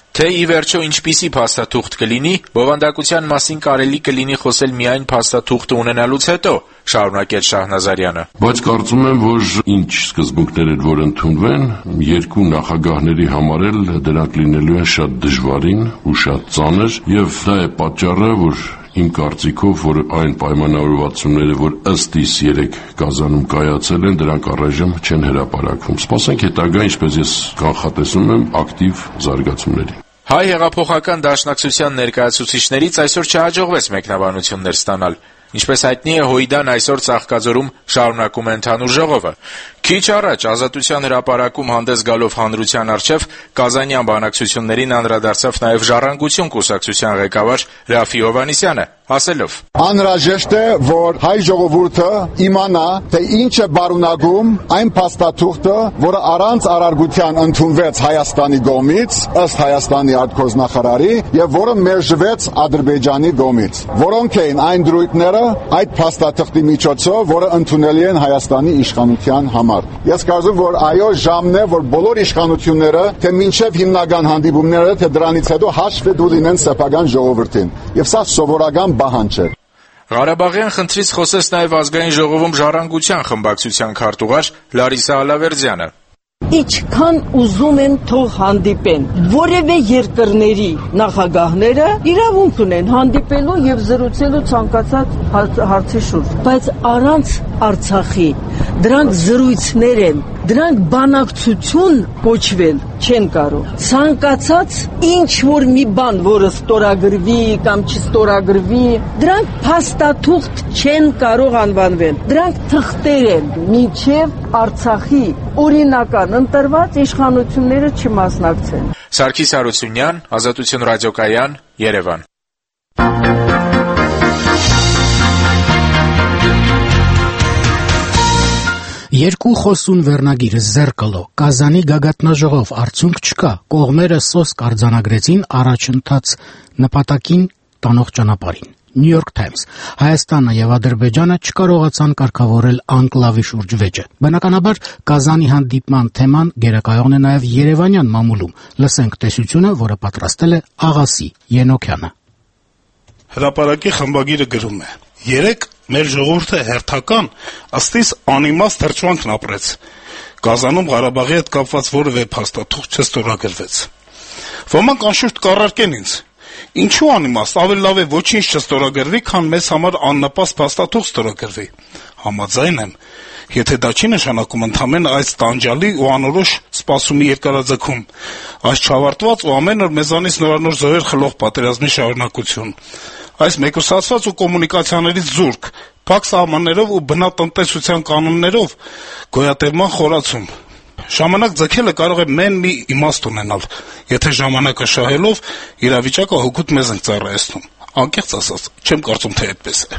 Թե ի վերջո ինչպիսի փաստաթուղթ կլինի, բովանդակության մասին կարելի կլինի խոսել միայն փաստաթուղթը ունենալուց հետո, շարունակեց Շահնազարյանը։ Բայց կարծում եմ, որ ինչ սկզբունքներ են, որ ընդունվեն, երկու նախագահների համար էլ դրանք լինելու են շատ դժվարին ու շատ ծանր, եւ դա է պատճառը, որ իմ կարծիքով, որ այն պայմանավորվածությունները, որ ըստ իս երեք Կազանում կայացել են, դրանք առայժմ չեն հրապարակվում։ Սպասենք հետագա, ինչպես ես կանխատեսում եմ, ակտիվ զարգացումների։ Հայ հեղափոխական դաշնակցության ներկայացուցիչներից այսօր չհաջողվեց մեկնաբանություններ ստանալ։ Ինչպես հայտնի է, Հույդան այսօր Ծաղկաձորում շարունակում է ընդհանուր ժողովը։ Քիչ առաջ Ազատության հրապարակում հանդես գալով հանրության առջև Կազանյան բանակցություններին անդրադարձավ նաև Ժառանգություն կուսակցության ղեկավար Ռաֆի Հովհաննիսյանը, ասելով. Անհրաժեշտ է, որ հայ ժողովուրդը իմանա, թե ինչ է բարունակում այն փաստաթուղթը, որը առանց արարգության ընդունվեց Հայաստանի կողմից, ըստ Հայաստանի արտգործնախարարի, եւ որը մերժվեց Ադրբեջանի կողմից։ Որոնք էին այն դրույթները այդ փաստաթղթի միջոցով, որը ընդունելի են Հայաստանի իշխանության համար։ Ես կարծում որ այո ժամն է, որ բոլոր իշխանությունները, թե մինչև հիմնական հանդիպումները, թե դրանից հետո հաշվետու լինեն սեփական ժողովրդին։ Եվ սա սովորական բանջ է։ Ղարաբաղյան խնդրից խոսեց նաև ազգային ժողովում Ժառանգության խմբակցության քարտուղար Լարիսա Ալավերդյանը։ Ինչքան ուզում են թող հանդիպեն, որևէ երկրների նախագահները իրավունք ունեն հանդիպելու եւ զրուցելու ցանկացած հարցի շուրջ, բայց առանց Արցախի դրանք զրույցներ են, դրանք բանակցություն կոչվել չեն կարող։ Ցանկացած ինչ որ մի բան, որը ստորագրվի կամ չստորագրվի, դրանք փաստաթուղթ չեն կարող անվանվել։ Դրանք թղթեր են, մինչև Արցախի օրինական ընտրված իշխանությունները չմասնակցեն։ Սարգիս Հարությունյան, Ազատություն ռադիոկայան, Երևան։ Երկու խոսուն վերնագիր Զերկլո, Կազանի գագաթնաժողով արդյունք չկա, կողմերը սոսկ արձանագրեցին առաջընթաց նպատակին տանող ճանապարհին։ New York Times. Հայաստանը եւ Ադրբեջանը չկարողացան կարգավորել անկլավի շուրջ վեճը։ Բնականաբար Կազանի հանդիպման թեման գերակայուն է նաեւ Երևանյան մամուլում։ Լսենք տեսությունը, որը պատրաստել է Աղասի Ենոքյանը։ Հրապարակի խմբագիրը գրում է. Երեք մեր ժողովուրդը հերթական ըստիս անիմաստ հրճվանքն ապրեց։ Կազանում Ղարաբաղի հետ կապված որևէ փաստաթուղթ չստորագրվեց։ Ոմանք անշուշտ կառարկեն ինձ. ինչու անիմաստ, ավելի լավ է ոչինչ չստորագրվի, քան մեզ համար աննպաստ փաստաթուղթ ստորագրվի։ Համաձայն եմ, եթե դա չի նշանակում ընդամենը այս տանջալի ու անորոշ սպասումի երկարաձգում, այս չավարտված ու ամեն օր մեզանից նորանոր զոհեր խլող պատերազմի շարունակություն, այս մեկուսացված ու կոմունիկացիաներից զուրկ, փակ սահմաններով ու բնատնտեսության կանոններով գոյատևման խորացում։ Ժամանակ ձգելը կարող է մեն մի իմաստ ունենալ, եթե ժամանակը շահելով իրավիճակը հօգուտ մեզ ենք ծառայեցնում։ Անկեղծ ասած, չեմ կարծում, թե այդպես է։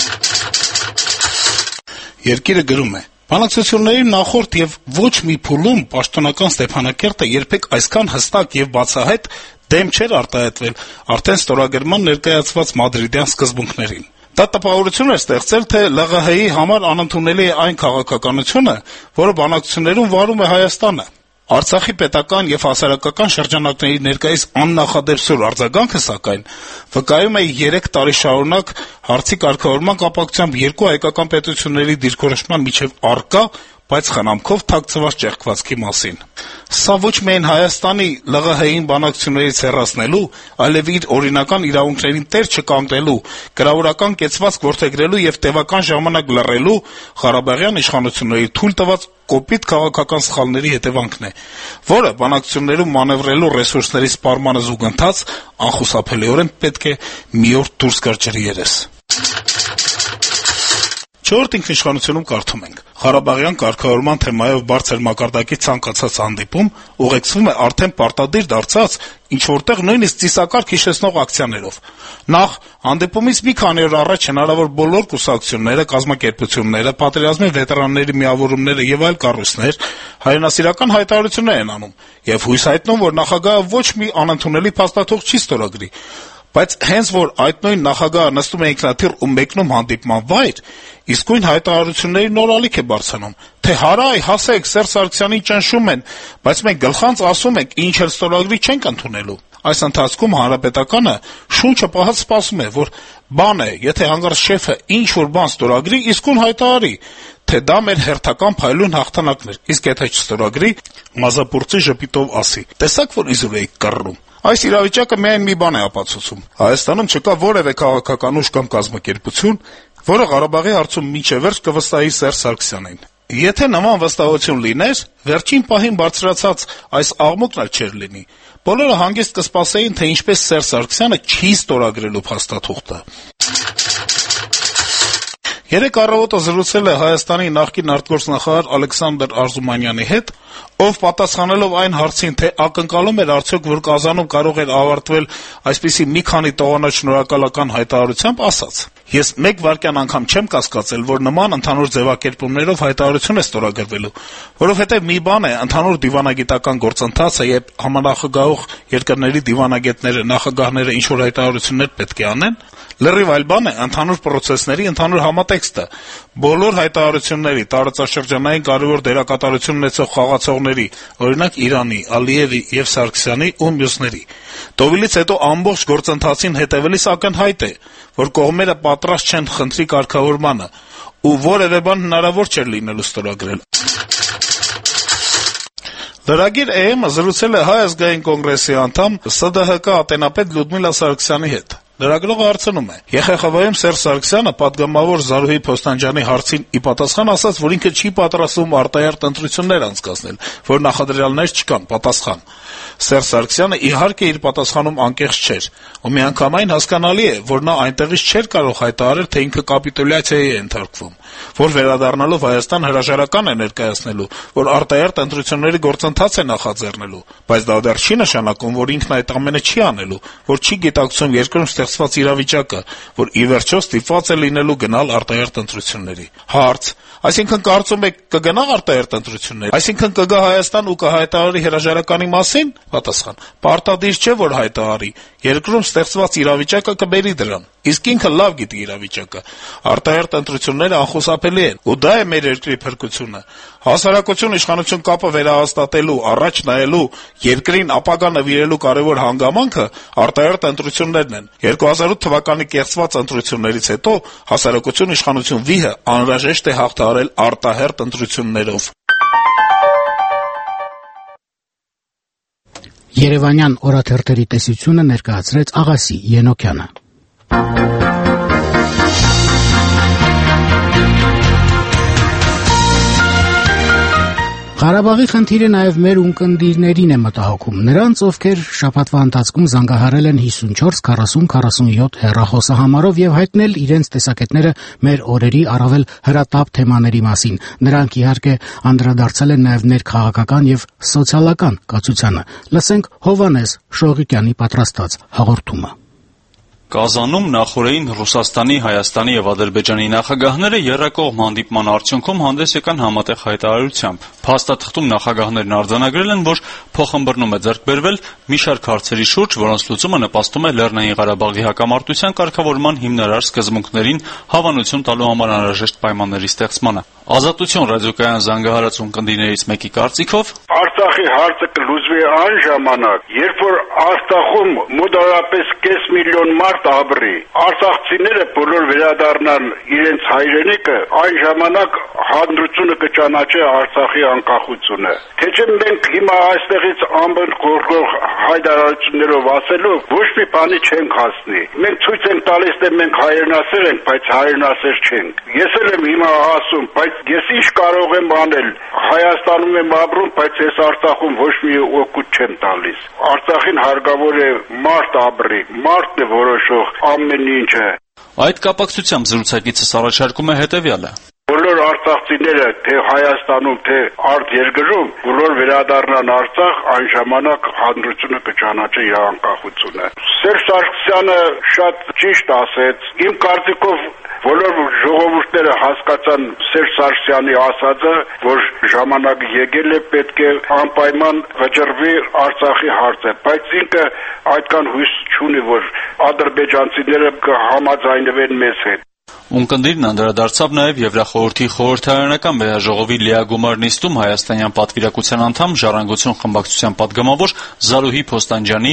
Երկիրը գրում է. Բանակցությունների նախորդ եւ ոչ մի փուլում պաշտոնական Ստեփանակերտը երբեք այսքան հստակ եւ բացահայտ դեմ չէր արտահայտվել արդեն ստորագրման ներկայացված մադրիդյան սկզբունքներին։ Դա տպավորություն էր ստեղծել, թե ԼՂՀ-ի համար անընդունելի է այն քաղաքականությունը, որը բանակցություններում վարում է Հայաստանը։ Արցախի պետական եւ հասարակական շրջանակների ներկայիս աննախադեպ արձագանքը, սակայն, վկայում է երեք տարի շարունակ հարցի կարգավորման կապակցությամբ երկու հայկական պետությունների դիրքորոշման միջև առկա, բայց խնամքով թաքցված ճեղքվածքի մասին։ Սա ոչ միայն Հայաստանի ԼՂՀ-ին բանակցություններից հեռացնելու, այլև իր օրինական իրավունքներին տեր չկանգնելու, կրավորական կեցվածք որդեգրելու եւ տևական ժամանակ լռելու Ղարաբաղյան իշխանությունների թույլ տված կոպիտ քաղաքական սխալների հետևանքն է, որը բանակցություններում մանևրելու ռեսուրսների սպառմանը զուգընթաց անխուսափելիորեն պետք է մի օր դուրս գար ջրի երես։ Չորրորդ ինքնիշխանությունում կարդում ենք. Ղարաբաղյան կարգավորման թեմայով բարձր մակարդակի ցանկացած հանդիպում ուղեկցվում է արդեն պարտադիր դարձած ինչ որտեղ նույնիսկ ծիսակարգ հիշեցնող ակցիաներով։ Նախ հանդիպումից մի քանի օր առաջ հնարավոր բոլոր կուսակցությունները, կազմակերպությունները, պատերազմի վետերանների միավորումները եւ այլ կառույցներ հայրենասիրական հայտարարություններ են անում եւ հույս հայտնում, որ նախագահը ոչ մի անընդունելի փաստաթուղթ չի ստորագրի։ Բայց հենց որ այդ նույն նախագահը նստում է ինքնաթիռ ու մեկնում հանդիպման վայր, իսկույն հայտարարությունների նոր ալիք է բարձրանում, թե հարայ, հասեք, Սերժ Սարգսյանին ճնշում են, բայց մենք գլխանց ասում ենք, ինչ էլ ստորագրի չենք ընդունելու։ այս ընթացքում հանրապետականը շունչը պահած սպասում է, որ բան է, եթե հանգարց շեֆը ինչ-որ բան ստորագրի, իսկույն հայտարարի, թե դա մեր հերթական փայլուն հաղթանակն էր, իսկ եթե չստորագրի, մազապուրծի ժպիտով ասի. տեսաք, որ իզուր էիք կռռում։ Այս իրավիճակը միայն մի բան է ապացուցում. Հայաստանում չկա որևէ քաղաքական ուժ կամ կազմակերպություն, որը Ղարաբաղի հարցում մինչև վերջ կվստահի Սերժ Սարգսյանին։ Եթե նման վստահություն լիներ, վերջին պահին բարձրացած այս աղմուկն էլ չէր լինի։ Բոլորը հանգիստ կսպասեին, թե ինչպես Սերժ Սարգսյանը չի ստորագրելու փաստաթուղթը։ Երեկ առավոտը զրուցել է Հայաստանի նախկին արտգործնախարար Ալեքսանդր Արզումանյանի հետ, ով պատասխանելով այն հարցին, թե ակնկալում էր արդյոք, որ Կազանում կարող էր ավարտվել այսպիսի մի քանի տողանոց շնորհակալական հայտարարությամբ, ասաց. Ես մեկ վայրկյան անգամ չեմ կասկածել, որ նման ընդհանուր ձևակերպումներով հայտարարություն է ստորագրվելու, որովհետև մի բան է ընդհանուր դիվանագիտական գործընթացը, երբ համանախագահող երկրների դիվանագետները, նախագահները ինչ-որ հայտարարություններ պետք է անեն, լրիվ այլ բան է ընդհանուր պրոցեսների ընդհանուր համատեքստը, բոլոր հայտարարությունների, տարածաշրջանային կարևոր դերակատարություն ունեցող խաղացողների, օրինակ Իրանի, Ալիևի եւ Սարգսյանի ու մյուսների։ Տովիլից հետո ամբողջ գործընթացին հետեւելիս ակնհայտ է, որ կողմերը պատրաստ չեն խնդրի կարգավորմանը, ու որևէ բան հնարավոր չէր լինելու ստորագրել։ Լրագիր ԷՄ-ը զրուցել է Հայ ազգային կոնգրեսի անդամ ՍԴՀԿ ատենապետ Լյուդմիլա Սարգսյանի հետ։ Լրագրողը հարցնում է. Ե Խ Խ V-ում Սերժ Սարգսյանը պատգամավոր Զարուհի Փոստանջյանի հարցին ի պատասխան ասաց, որ ինքը չի պատրաստվում արտահերթ ընտրություններ անցկացնել, որ նախադրյալներ չկան, պատասխան։ Սերժ Սարգսյանը իհարկե իր պատասխանում անկեղծ չէր, ու միանգամայն հասկանալի է, որ նա այնտեղից չէր կարող հայտարարել, թե ինքը կապիտուլյացիայի է ենթարկվում, որ վերադառնալով Հայաստան հրաժարական է ներկայացնելու, որ արտահերթ ընտրությունների գործընթաց է նախաձեռնելու, բայց դա դեռ չի նշանակում, որ ինքն այդ ամենը չի անելու, որ չի գիտակցում երկրում ստեղծված իրավիճակը, որ ի վերջո ստիպված է լինելու գնալ արտահերթ ընտրությունների։ Հարց. Այսինքն կարծում եք կգնա արտահերթ ընտրություններ, այսինքն կգա Հայաստան ու կհայտարարի հրաժարականի մասին։ Պատասխան. Պարտադիր չէ, որ հայտարարի, երկրում ստեղծված իրավիճակը կբերի դրան, իսկ ինքը լավ գիտի իրավիճակը, արտահերթ ընտրությունները անխուսափելի են, ու դա է մեր երկրի փրկությունը։ Հասարակություն-իշխանություն կապը վերահաստատելու, առաջ նայելու, երկրին ապագա նվիրելու կարևոր հանգամանքը արտահերթ ընտրություններն են։ երկու հազար ութ թվականի կեղծված ընտրություններից հետո հասարակություն-իշխանություն վիհը անհրաժեշտ է հաղթահարել արտահերթ ընտրություններով։ Երևանյան օրաթերթերի տեսությունը ներկայացրեց Աղասի Ենոքյանը։ Ղարաբաղի խնդիրը նաև մեր ունկնդիրներին է մտահոգում, նրանց, ովքեր շաբաթվա ընթացքում զանգահարել են հիսունչորս քառասուն քառասունյոթ հեռախոսահամարով եւ հայտնել իրենց տեսակետները մեր օրերի առավել հրատապ թեմաների մասին։ Նրանք իհարկե անդրադարձել են նաև ներքաղաքական եւ սոցիալական կացությանը։ Լսենք Հովհաննես Շողիկյանի պատրաստած հաղորդումը։ Կազանում նախորդին Ռուսաստանի, Հայաստանի եւ Ադրբեջանի նախագահները եռակողմ հանդիպման արդյունքում հանդես եկան համատեղ հայտարարությամբ։ Փաստաթղթում նախագահներն արձանագրել են, որ փոխըմբռնում է ձեռք բերվել մի շարք հարցերի շուրջ, որոնց լուծումը նպաստում է Լեռնային Ղարաբաղի հակամարտության կարգավորման հիմնարար սկզբունքներին հավանություն տալու համար անհրաժեշտ պայմանների ստեղծմանը։ Ազատություն ռադիոկայան զանգահարած ունկնդիրներից մեկի կարծիքով Արցախի հարցը կլուծվի այն ժամանակ, երբ որ Արցախում մոտավորապես կես միլիոն մարդ ապրի, արցախցիները բոլոր վերադառնան իրենց հայրենիքը, այն ժամանակ հանրությունը կճանաչի Արցախի անկախությունը։ Թե չէ մենք հիմա այստեղից ամբողջ գորգող հայտարարություններով ասելով ոչ մի բանի չենք հասնի։ Մենք ցույց ենք տալիս, թե մենք հայրենասեր ենք, բայց հայրենասեր չենք։ Ես էլ եմ հիմա ասում, բայց ես ինչ կարող եմ անել։ Հայաստանում եմ ապրում, բայց ես Արցախում ոչ մի օգուտ չեմ տալիս։ Արցախին հարկավոր է մարդ ապրի, մարդն է որոշող ամեն ինչը։ Այդ կապակցությամբ զրուցակիցս առաջարկում է հետևյալը. Բոլոր արցախցիները, թե Հայաստանում, թե արտերկրում, բոլոր վերադառնան Արցախ, այն ժամանակ հանրությունը կճանաչի իր անկախությունը։ Սերժ Սարգսյանը շատ ճիշտ ասեց, իմ կարծիքով բոլոր ժողովուրդները հասկացան Սերժ Սարգսյանի ասածը, որ ժամանակը եկել է, պետք է անպայման վճռվի Արցախի հարցը, բայց ինքը այդքան հույս չունի, որ ադրբեջանցիները կհամաձայնվեն մեզ հետ։ Ունկնդիրն անդրադարձավ նաև Եվրախորհրդի խորհրդարանական վեհաժողովի լիագումար նիստում հայաստանյան պատվիրակության անդամ Ժառանգություն խմբակցության պատգամավոր Զարուհի Փոստանջյանի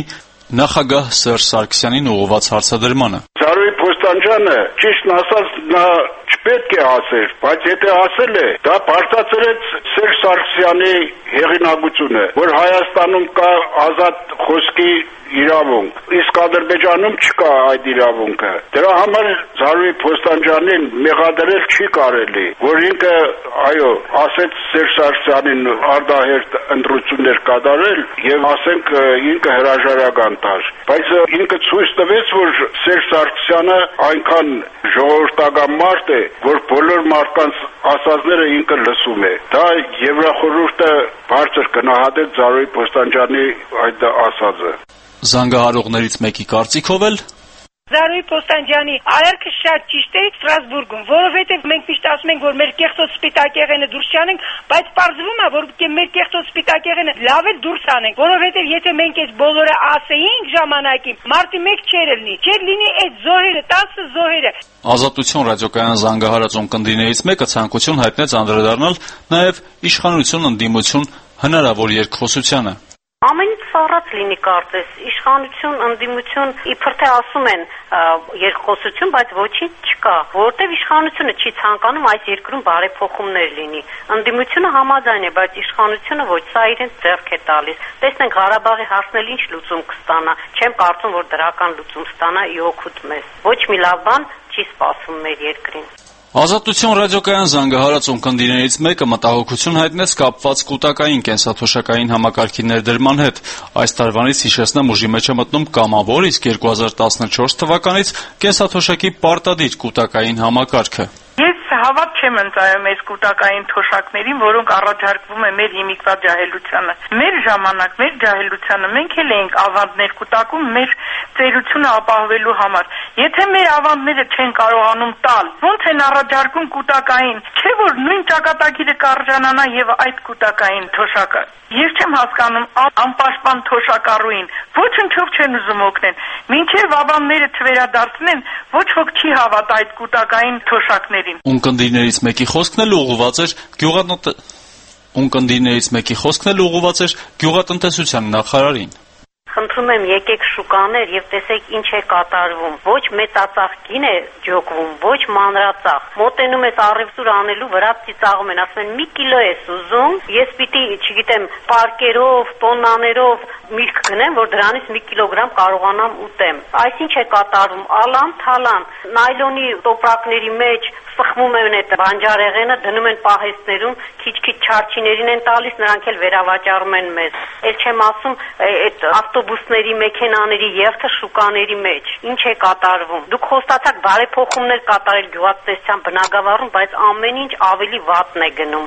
Նախագահ Սերժ Սարգսյանին ուղղված հարցադրմանը։ Զարուհի Փոստանջյանը ճիշտն ասած նա չպետք է ասեր, բայց եթե ասել է, դա բարձրացրեց Սերժ Սարգսյանի հեղինակությունը, որ Հայաստանում կա ազատ խոսքի իրավունք, իսկ Ադրբեջանում չկա այդ իրավունքը։ Դրա համար Զարուհի Փոստանջյանին մեղադրել չի կարելի, որ ինքը, այո, ասեց Սերժ Սարգսյանին արդահերթ ընտրություններ կատարել եւ ասենք ինքը հրաժարական տար, բայց ինքը ցույց տվեց, որ Սերժ Սարգսյանը այնքան ժողովրդական մարդ է, որ բոլոր մարդկանց ասածները ինքը լսում է։ Դա Եվրախորհուրդը բարձր գնահատեց Զարուհի Փոստանջյանի այդ ասածը։ Զանգահարողներից մեկի կարծիքով էլ Զարուհի Փոստանջյանի արարքը շատ ճիշտ է Ստրասբուրգում, որովհետև մենք միշտ ասում ենք, որ մեր կեղծոտ սպիտակ եղենը դուրս չանենք, բայց պարզվում է, որ մեր կեղծոտ սպիտակ եղենը լավ է դուրս անենք, որովհետև եթե մենք այս բոլորը ասեինք ժամանակին, մարտի մեկ չէր լինի, չէր լինի այդ զոհերը, տասը զոհերը։ Ազատություն ռադիոկայան զանգահարած ունկնդիրներից մեկը ցանկություն հայտնեց անդրադառնալ նաև իշխանություն ընդդիմություն հնարավոր երկխոսությանը։ Ամենից սառած լինի կարծես, իշխանություն, ընդդիմություն, իբր թե ասում են երկխոսություն, բայց ոչինչ չկա, որովհետև իշխանությունը չի ցանկանում այս երկրում բարեփոխումներ լինի։ Ընդդիմությունը համաձայն է, բայց իշխանությունը ոչ, սա իրենց ձեռք է տալիս։ Տեսնենք Ղարաբաղի հարցն էլ ինչ լուծում կստանա, չեմ կարծում, որ դրական լուծում ստանա ի օգուտ մեզ։ Ոչ մի լավ բան չի սպասում մեր երկրին։ Ազատություն ռադիոկայան զանգահարած ունկնդիրներից մեկը մտահոգություն հայտնեց կապված կուտակային կենսաթոշակային համակարգի ներդրման հետ։ Այս տարվանից հիշեցնեմ ուժի մեջ է մտնում կամավոր, իսկ երկու հազար տասնչորս թվականից կենսաթոշակի պարտադիր կուտակային համակարգը։ Ես հավատ չեմ ընծայում այս կուտակային թոշակներին, որոնք առաջարկվում է մեր հիմիկվա ջահելությանը։ Մեր ժամանակ, մեր ջահելությանը մենք էլ էինք ավանդներ կուտակում մեր ծերությունը ապահովելու համար։ Եթե մեր ավանդները չեն կարողանում տալ, ո՞նց են առաջարկում կուտակային, չէ՞ որ նույն ճակատագիրը կարժանանա եւ այդ կուտակային թոշակը։ Ես չեմ հասկանում անպաշտպան թոշակառուին, ոչնչով չեն ուզում օգնել։ Մինչև ավանդները չվերադարձնեն, ոչ ոք չի հավատա այդ կուտակային թոշակներին։ Ունկնդիրներից մեկի խոսքն էլ ուղղված էր գյուղատնտե Ունկնդիրներից մեկի խոսքն էլ ուղղված էր գյուղատնտեսության նախարարին։ Խնդրում եմ եկեք շուկաներ եւ տեսեք ինչ է կատարվում։ Ոչ մեծածախ կին է ջոկվում, ոչ մանրածախ։ Մոտենում ես առևտուր անելու վրա ծիծաղում են, ասում են մի կիլո ես ուզում, ես պիտի, չգիտեմ, պարկերով, տոննաներով միրգ գնեմ, որ դրանից մի կիլոգրամ կարողանամ ուտեմ։ Այսինչ է կատարվում, ալան, թալան, նայլոնի տոպրակների մեջ սխմում են այդ բանջարեղենը, դնում են պահեստներում, քիչ-քիչ չարչիներին են տալիս, նրանք էլ վերավաճառում են մեզ։ Էլ չեմ ասում այդ ավտոբուսների, մեքենաների երթը շուկաների մեջ։ Ինչ է կատարվում։ Դուք խոստացաք բարեփոխումներ կատարել գյուղատնտեսության բնագավառում, բայց ամեն ինչ ավելի վատն է գնում։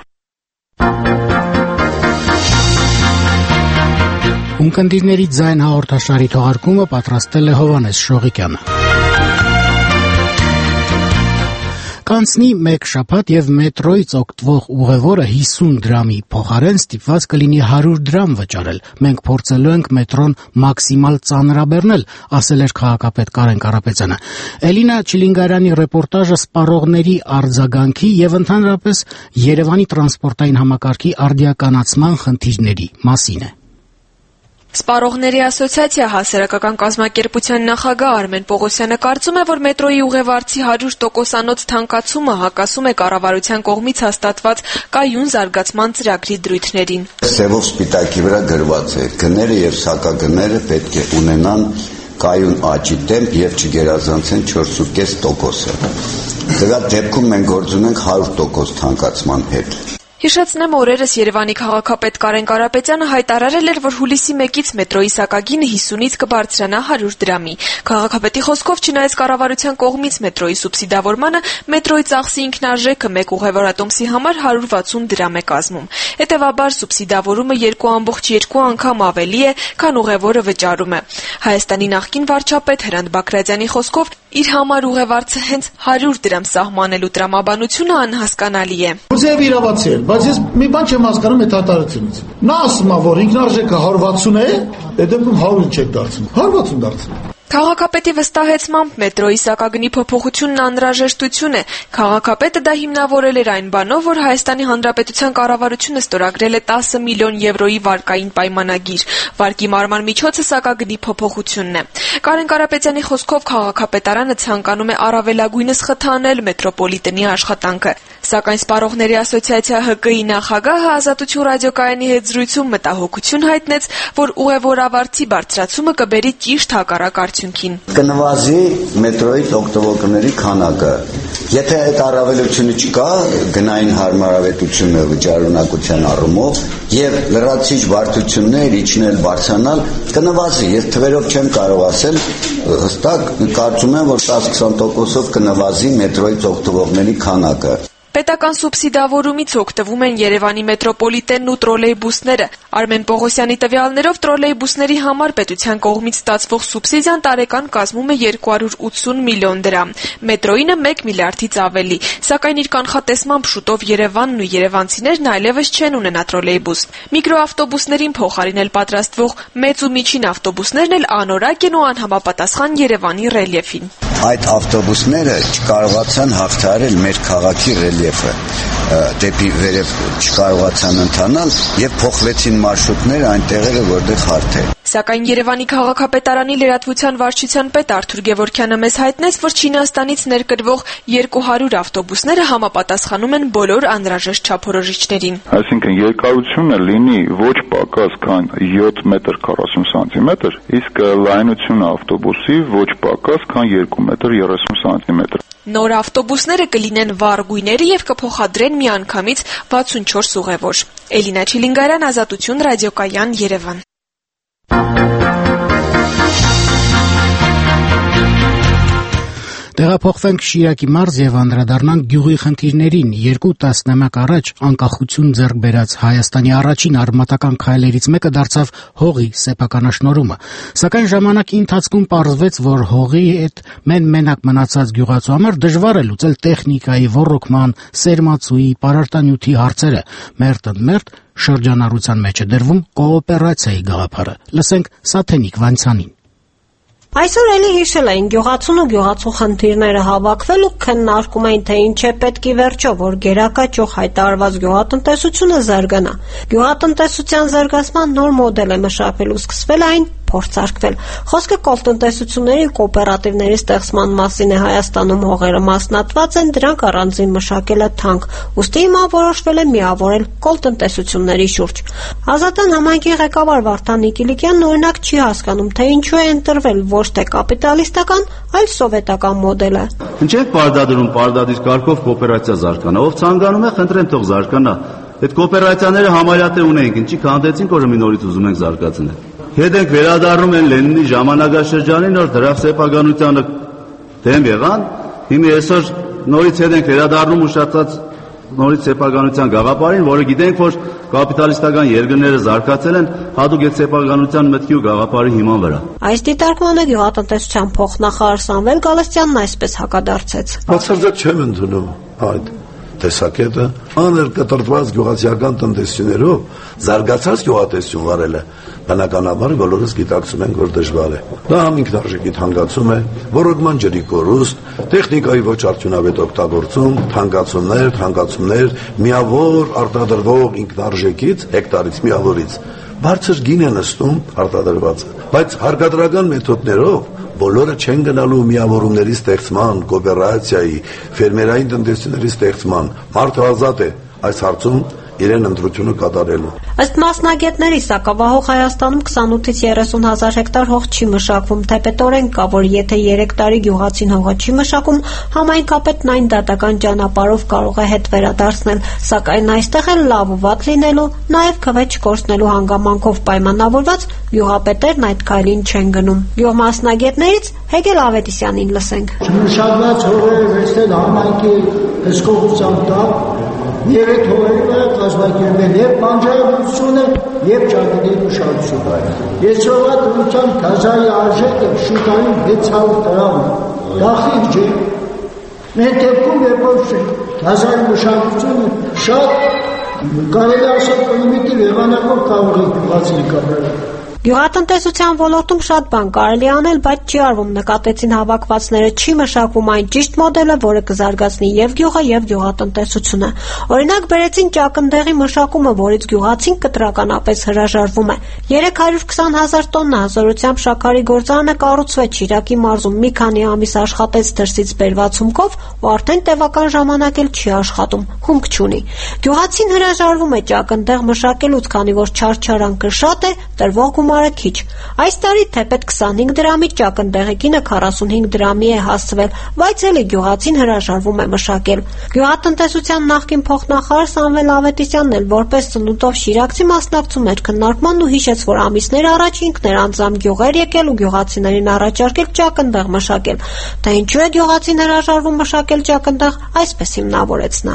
Ունկնդիրների ձայն հաղորդաշարի թողարկումը պատրաստել է Հովհաննես Շողիկյանը։ Կանցնի մեկ շաբաթ եւ մետրոյից օգտվող ուղևորը հիսուն դրամի փոխարեն ստիպված կլինի հարյուր դրամ վճարել։ Մենք փորձելու ենք մետրոն մաքսիմալ ծանրաբեռնել, ասել էր քաղաքապետ Կարեն Կարապետյանը։ Էլինա Չիլինգարյանի ռեպորտաժը սպառողների արձագանքի եւ ընդհանրապես Երևանի տրանսպորտային համակարգի արդիականացման խնդիրների մասին է։ Սպառողների ասոցիացիա հասարակական կազմակերպության նախագահ Արմեն Պողոսյանը կարծում է, որ մետրոյի ուղևորցի հարյուր տոկոսանոց թանկացումը հակասում է կառավարության կողմից հաստատված կայուն զարգացման ծրագրի դրույթներին։ Սևով սպիտակի վրա գրված է. գները եւ սակագները պետք է ունենան կայուն աճի տեմպ եւ չգերազանցեն չորս կես տոկոսը։ Դրա դեպքում մենք գործ ունենք հարյուր տոկոս թանկացման հետ։ Հիշեցնեմ, օրերս Երևանի քաղաքապետ Կարեն Կարապետյանը հայտարարել էր, որ հուլիսի մեկից մետրոյի սակագինը հիսունից կբարձրանա հարյուր դրամի։ Քաղաքապետի խոսքով, չնայած կառավարության կողմից մետրոյի սուբսիդավորմանը, մետրոյի ծախսի ինքնարժեքը մեկ ուղևորատոմսի համար հարյուր վաթսուն դրամ է կազմում։ Հետևաբար սուբսիդավորումը երկու ամբողջ երկու անգամ ավելի է, քան ուղևորը վճարում է։ Հայաստանի նախկին վարչապետ Հրանտ Բակրատյանի խոսքով, իր համար ուղևորցը հենց հարյուր դրամ սահմանելու տրամաբանությունը անհասկանալի է։ Բայց ես մի բան չեմ հասկանում այդ հատարությունից։ Նա ասում է, որ ինքնարժեքը հարյուր վաթսուն է, այդ դեպքում հարյուր չեք դարձնում։ հարյուր վաթսուն դարձնում։ Քաղաքապետի վստահեցմամբ մետրոյի սակագնի փոփոխությունն անհրաժեշտություն է։ Քաղաքապետը դա հիմնավորել էր այն բանով, որ Հայաստանի Հանրապետության կառավարությունը ստորագրել է տասը միլիոն եվրոյի վարկային պայմանագիր։ Վարկի մարման միջոցը սակագնի փոփոխությունն է։ Կարեն Կարապետյանի խոսքով քաղաքապետարանը ցանկանում է առավելագույնս խթանել մետրոպոլիտենի աշխատանքը։ Սակայն Սպառողների ասոցիացիա Հ Կ-ի նախագահը Ազատություն ռադիոկայանի հետ զրույցում մտահոգություն հայտնեց, որ ուղևորավարձի բարձրացումը կբերի ճիշտ հակառակ արդյունքին։ Կնվազի մետրոյից օգտվողների քանակը։ Եթե այդ առավելությունը չկա, գնային հարմարավետությունը վճարունակության առումով եւ լրացիչ բարդություններ իջնել բարձրանալ կնվազի։ Ես թվերով չեմ կարող ասել, հստակ կարծում եմ, որ տասը-քսան տոկոսով կնվազի մետրոյից օգտվողների քանակը։ Պետական սուբսիդավորումից օգտվում են Երևանի մետրոպոլիտենն ու տրոլեյբուսները։ Արմեն Պողոսյանի տվյալներով տրոլեյբուսների համար պետության կողմից ստացվող սուբսիդիան տարեկան կազմում է երկու հարյուր ութսուն միլիոն դրամ, մետրոյինը մեկ միլիարդից ավելի, սակայն իր կանխատեսմամբ շուտով Երևանն ու երևանցիներն այլևս չեն ունենա տրոլեյբուս։ Միկրոավտոբուսներին փոխարինել պատրաստվող մեծ ու միջին ավտոբուսներն էլ անորակ են ու անհամապատասխան Երևանի ռելիեֆին։ Այդ ավտոբուսները չկարողացան հաղթահարել մեր քաղաքի ռելիեֆը, դեպի վերև չկարողացան ընթանալ եւ փոխվեցին մարշրուտները այն տեղերը, որտեղ հարթ է։ Սակայն Երևանի քաղաքապետարանի լրատվության վարչության պետ Արթուր Գևորգյանը մեզ հայտնեց, որ Չինաստանից ներկրվող երկու հարյուր ավտոբուսները համապատասխանում են բոլոր անհրաժեշտ չափորոշիչներին։ Այսինքն երկարությունը լինի ոչ պակաս, քան յոթ մետր քառասուն սանտիմետր, իսկ լայնությունը ավտոբուսի ոչ պակաս, քան երկու մետր երեսուն սանտիմետր։ Նոր ավտոբուսները կլինեն վառ գույների եւ կփոխադրեն միանգամից վաթսունչորս ուղևոր։ Էլինա Չիլինգարյան, Ազատություն ռադիոկայան, Երևան։ Տեղափոխվենք Շիրակի մարզ եւ անդրադառնանք գյուղի խնդիրներին։ Երկու տասնամյակ առաջ անկախություն ձեռք բերած Հայաստանի առաջին արմատական քայլերից մեկը դարձավ հողի սեփականաշնորհումը։ Սակայն ժամանակի ընթացքում պարզվեց, որ հողի հետ մեն-մենակ մնացած գյուղացու համար դժվար է լուծել տեխնիկայի, ոռոգման, սերմացուի, պարարտանյութի հարցերը։ Մերթ-ընդ-մերթ շրջանառության մեջ է դրվում կոոպերացիայի գաղափարը։ Լսենք Սաթենիկ Վանցյանին։ Այսօր էլի հիշել էին գյուղացուն ու գյուղացու խնդիրները հավաքվել ու քննարկում էին, թե ինչ է պետք ի վերջո, որ գերակա ճոխ հայտարարված գյուղատնտեսությունը զարգանա։ Գյուղատնտեսության զարգացման նոր մոդել է մշակվել ու սկսվել այն փորձարկվել։ Խոսքը կոլտնտեսությունների ու կոոպերատիվների ստեղծման մասին է Հայաստանում հողերը մասնատված են, դրանք առանձին մշակելը թանկ, ուստի հիմա որոշվել է միավորել կոլտնտեսությունների շուրջ։ Ազատան համայնքի ղեկավար Վարդան Նիկիլիկյանն օրինակ չի հասկանում, թե ինչու է ընտրվել ոչ թե կապիտալիստական, այլ սովետական մոդելը։ Ինչ եք պարտադրում պարտադիր կարգով կոոպերացիա զարգանա, ով ցանկանում է խնդրեմ թող զարգանա։ Այդ կոոպերացիաները համարյա թե ունենք, ինչի քանդեցինք, որ մի նորից ուզում ենք զարգացնել։ Հետ ենք վերադառնում են Լենինի ժամանակաշրջանին, որ դրա սեփականությանը դեմ եղան, հիմա այսօր նորից հետ ենք վերադառնում ուշացած նորից սեփականության գաղափարին, որը գիտենք, որ կապիտալիստական երկրները զարգացել են հատուկ այդ սեփականության մտքի ու գաղափարի հիման վրա։ Այս դիտարկմանը գյուղատնտեսության փոխնախարար Սամվել Գալստյանն այսպես հակադարձեց։ Բացարձակ չեմ ընդունում այդ տեսակետը, աներկատրված գյուղացիական տնտեսություններով զարգացած գյուղատնտեսություն վարելը բնականաբար բոլորս գիտակցում ենք, որ դժվար է։ Դա համ ինքնարժեքի թանկացում է, ոռոգման ջրի կորուստ, տեխնիկայի ոչ արդյունավետ օգտագործում, թանկացումներ, թանկացումներ, միավոր արտադրվող ինքնարժեքից, հեկտարից միավորից բարձր գին է նստում արտադրվածը, բայց հարկադրական մեթոդներով բոլորը չեն գնալու միավորումների ստեղծման, կոոպերացիայի, ֆերմերային տնտեսությունների ստեղծման, մարդը ազատ է այս հարցում իրեն ընտրությունը կատարելու։ Ըստ մասնագետների, սակավահող Հայաստանում քսանութից երեսուն հազար հեկտար հող չի մշակվում, թեպետորեն կա, որ եթե երեք տարի գյուղացին հողը չի մշակում, համայնքապետն այն դատական ճանապարհով կարող է հետ վերադարձնել, սակայն այստեղ էլ լավ ու վատ լինելու, նաև քվե չկորցնելու հանգամանքով պայմանավորված գյուղապետերն այդ քայլին չեն գնում։ Գյուղմասնագետներից Հեգել Ավետիսյանին լսենք։ Չմշակված հողերը վերցնել համայնքի հսկողության տակ եւ այդ հողերը կազմակերպել եւ բանջարաբուծությունը եւ ճակատի մշակությունը։ Ես հողատվության գազայի արժեքը շուկայում հեքս հարյուր դրամ է։ Դա խիղճ է։ Մեր դեպքում երբ որ գազայի մշակությունը շատ կարելի ասել պրիմիտիվ եղանակով կարող է գյուղացին կապել։ Գյուղատնտեսության ոլորտում շատ բան կարելի անել, բայց չի արվում, նկատեցին հավաքվածները, չի մշակվում այն ճիշտ մոդելը, որը կզարգացնի եւ գյուղը եւ գյուղատնտեսությունը։ Օրինակ բերեցին ճակնդեղի մշակումը, որից գյուղացին կտրականապես հրաժարվում է։ երեք հարյուր քսան հազար տոննա հզորությամբ շաքարի գործարանը կառուցվեց Շիրակի մարզում, մի քանի ամիս աշխատեց դրսից բերված հումքով ու արդեն տևական ժամանակ էլ չի աշխատում, հումք չունի։ Գյուղացին հրաժարվում է ճակնդեղ մշակելուց, քանի որ չարչարանքը շատ է, տրվող գումարը քիչ։ Այս տարի թեպետ քսանհինգ դրամի ճակնդեղի գինը քառասունհինգ դրամի է հասցվել, բայց էլի գյուղացին հրաժարվում է մշակել։ Գյուղատնտեսության նախկին փոխնախարար Սամվել Ավետիսյանն էլ որպես ծնունդով շիրակցի մասնակցում էր քննարկմանն ու հիշեց, որ ամիսներ առաջ ինքն էր անձամբ գյուղեր եկել ու գյուղացիներին առաջարկել ճակնդեղ մշակել։ Դա ինչու է գյուղացին հրաժարվում մշակել ճակնդեղ, այսպես հիմնավորեց նա։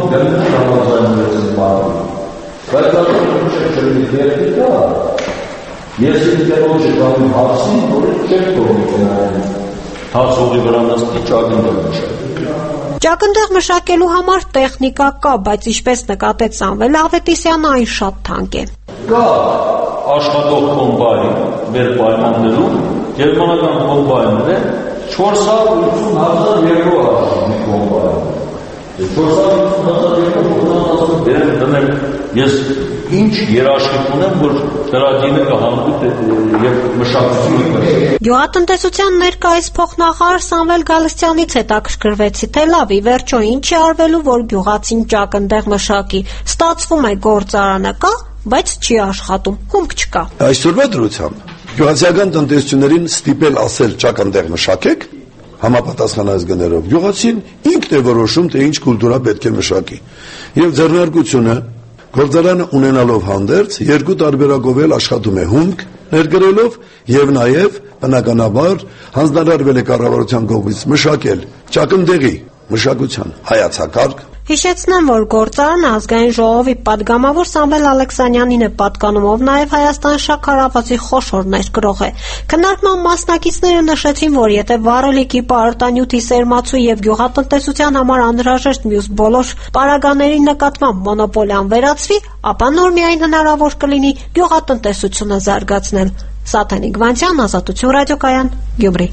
Ես ինքնորոշ կամ հարցին, որ չեք թողնում հացողի վրա նստի ճակնդեղ մշակել։ Ճակնդեղ մշակելու համար տեխնիկա կա, բայց ինչպես նկատեց Սամվել Ավետիսյանը, այն շատ թանկ է։ Կա աշխատող կոմբայն մեր պայմաններում, գերմանական կոմբայնները չորս հարյուր ութսուն հազար եվրո է կոմբայն։ չորս հարյուր ութսուն հազար եվրո դերեմ դնել ես ինչ երաշխիք ունեմ, որ դրա գինը կհանդիպի եւ մշակությունը կա։ Գյուղատնտեսության ներկայիս փոխնախարար Սամվել Գալստյանից հետաքրքրվեցի, թե լավ, ի վերջո ինչ է արվելու, որ գյուղացին ճակնդեղ մշակի։ Ստացվում է գործարանը կա, բայց չի աշխատում, հումք չկա։ Այսօրվա դրությամբ գյուղացիական տնտեսություններին ստիպել ասել ճակնդեղ մշակեք, համապատասխանած գներով գյուղացին ինքն է որոշում, թե ինչ կուլտուրա պետք է մշակի։ Եվ ձեռնարկությունը գործարանը ունենալով հանդերձ երկու տարբերակով էլ աշխատում է հումք ներգրելով եւ նաեւ բնականաբար հանձնարարվել է կառավարության կողմից մշակել ճակնդեղի մշակության հայացակարգ։ Հիշեցնեմ, որ գործարանը ազգային ժողովի պատգամավոր Սամվել Ալեքսանյանին է պատկանում, ով նաև Հայաստան շաքարավազի խոշոր ներկրող է։ Քննարկման մասնակիցները նշեցին, որ եթե վառելիքի, պարարտանյութի, սերմացու եւ գյուղատնտեսության համար անհրաժեշտ մյուս բոլոր պարագաների նկատմամբ մոնոպոլիան վերացվի, ապա նոր միայն հնարավոր կլինի գյուղատնտեսությունը զարգացնել։ Սաթենիկ Վանցյան, Ազատություն ռադիոկայան, Գյումրի։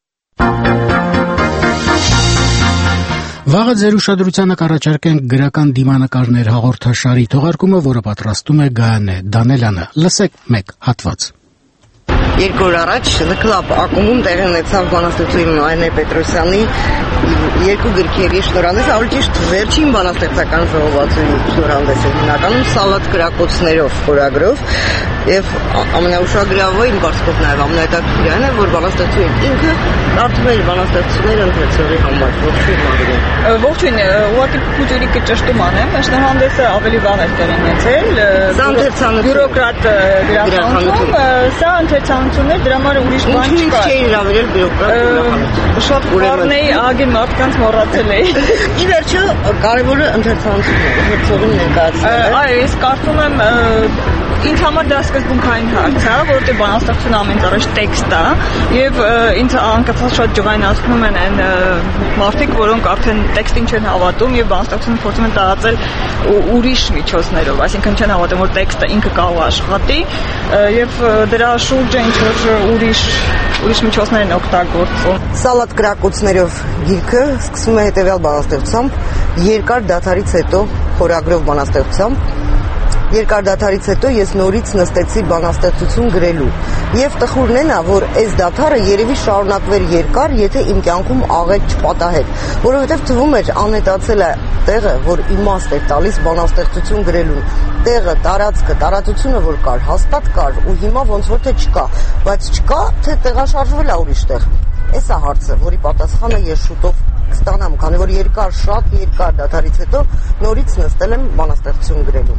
Վաղը ձեր ուշադրությանը կառաջարկենք գրական դիմանկարներ հաղորդաշարի թողարկումը, որը պատրաստում է Գայանե Դանելյանը։ Լսեք մեկ հատված։ Երկու օր առաջ Լքլապ ակումբում տեղի ունեցավ բանաստեղծուհի Այնե Պետրոսյանի երկու գրքերի շնորհանդես, ավելի ճիշտ վերջին բանաստեղծական ժողովածուի շնորհանդեսը, հիմնականում Սալատ կրակոցներով խորագրով, եւ ամենաուշագրավը իմ կարծիքով նաեւ ամենահետաքրքիրն է, որ բանաստեղծուհին ինքը կարդում էր բանաստեղծությունները ընթերցողի համար, ողջույն Մարիա։ Ողջույն, ուղղակի փոքրիկ ճշտում անեմ, շնորհանդեսը ավելի վաղ էր տեղի ունեցել։ Սա ընթերցանություն բյուրոկրատ գրախանութում, սա ընթերցանություն էր, դրա համար ուրիշ բան չկա։ Չէի հրավիրել բյուրոկրատ։ Շատ բառնեի ագին մարդկանց մոռացել էի։ Ի վերջո կարևորը ընթերցանությունն է, ընթերցողին ներկայացնելը։ Այո, ես կարծում եմ ինձ համար դա սկզբունքային հարց է, որտեղ բանաստեղծությունը ամենից առաջ տեքստ է, եւ ինձ անկասկած շատ ջղայնացնում են այն մարդիկ, որոնք արդեն տեքստին չեն հավատում եւ բանաստեղծությունը փորձում են տարածել ուրիշ միջոցներով, այսինքն չեն հավատում, որ տեքստը ինքը կարող է աշխատի եւ դրա շուրջը ինչ որ ուրիշ ուրիշ միջոցներ են օգտագործում։ Սալատ կրակոցներով գիրքը սկսում է հետեւյալ բանաստեղծությամբ, երկար դադարից հետո խորագրով բանաստեղծությամբ Երկար դադարից հետո ես նորից նստեցի բանաստեղծություն գրելու եւ տխուրն է նա, որ այս դադարը երևի շարունակվեր երկար, եթե իմ կյանքում աղետ չպատահեր, որովհետեւ թվում էր անհետացել է տեղը, որ իմաստ է տալիս բանաստեղծություն գրելուն, տեղը, տարածքը, տարածությունը որ կար, հաստատ կար ու հիմա ոնց որ թե չկա, բայց չկա, թե տեղաշարժվել է ուրիշ տեղ։ Էս է հարցը, որի պատասխանը ես շուտով կստանամ, քանի որ երկար, շատ երկար դադարից հետո նորից նստել եմ բանաստեղծություն գրելու։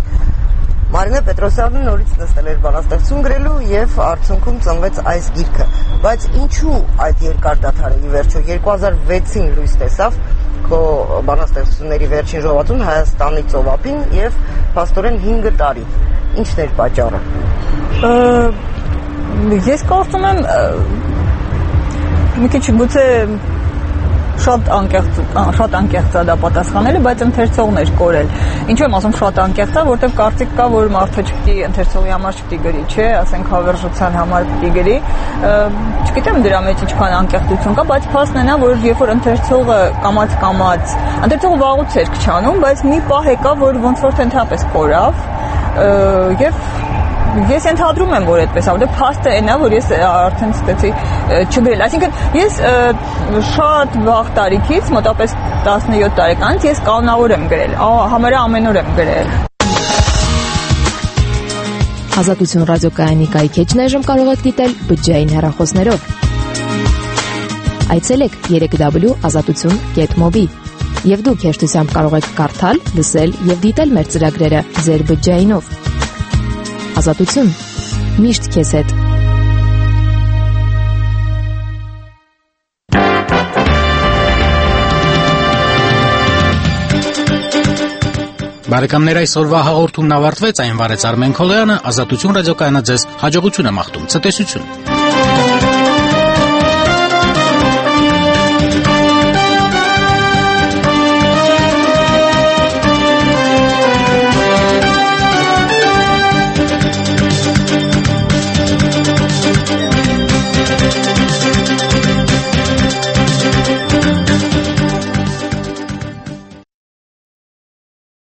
Մարինե Պետրոսյանը նորից նստել էր բանաստեղծություն գրելու եւ արդյունքում ծնվեց այս գիրքը։ Բայց ինչու այդ երկար դադարը ի վերջո երկու հազար վեցին լույս տեսավ քո բանաստեղծությունների վերջին ժողովածուն Հայաստանի ծովափին եւ փաստորեն հինգ տարի։ Ինչն էր պատճառը։ Ես կարծում եմ մի քիչ գուցե շատ անկեղծ շատ անկեղծ է դա պատասխանելը, բայց ընթերցողն էր կորել։ Ինչու եմ ասում շատ անկեղծ է, որտեղ կարծիք կա, որ մարդը չպիտի ընթերցողի համար չպիտի գրի, չէ, ասենք հավերժության համար պիտի գրի։ Չգիտեմ դրա մեջ ինչքան անկեղծություն կա, բայց փաստն է նա, որ երբ որ ընթերցողը կամաց-կամաց, ընթերցողը վաղուց էր քչանում, բայց մի պահ եկա, որ ոնց որ թե ընդհանրապես կորավ, եւ ես ենթադրում եմ, որ այդպես է, որտեղ փաստը այն է, որ ես արդեն ստեցի չգրել։ Այսինքն ես շատ վաղ տարիքից, մոտապես տասնյոթ տարեկանից ես կանոնավոր եմ գրել, համարյա ամեն օր եմ գրել։ Ազատություն ռադիոկայանի կայքեջն այժմ կարող եք դիտել բջջային հեռախոսներով։ Այցելեք երեք w ազատություն կետ մոբի եւ դուք հեշտությամբ կարող եք կարդալ, լսել եւ դիտել մեր ծրագրերը ձեր բջջայինով։ Ազատություն միշտ քեզ հետ։ Բարեկամներ, այսօրվա հաղորդումն ավարտվեց, այն վարեց Արմեն Քոլոյանը, Ազատություն ռադիոկայանը ձեզ հաջողություն է մաղթում, ցտեսություն։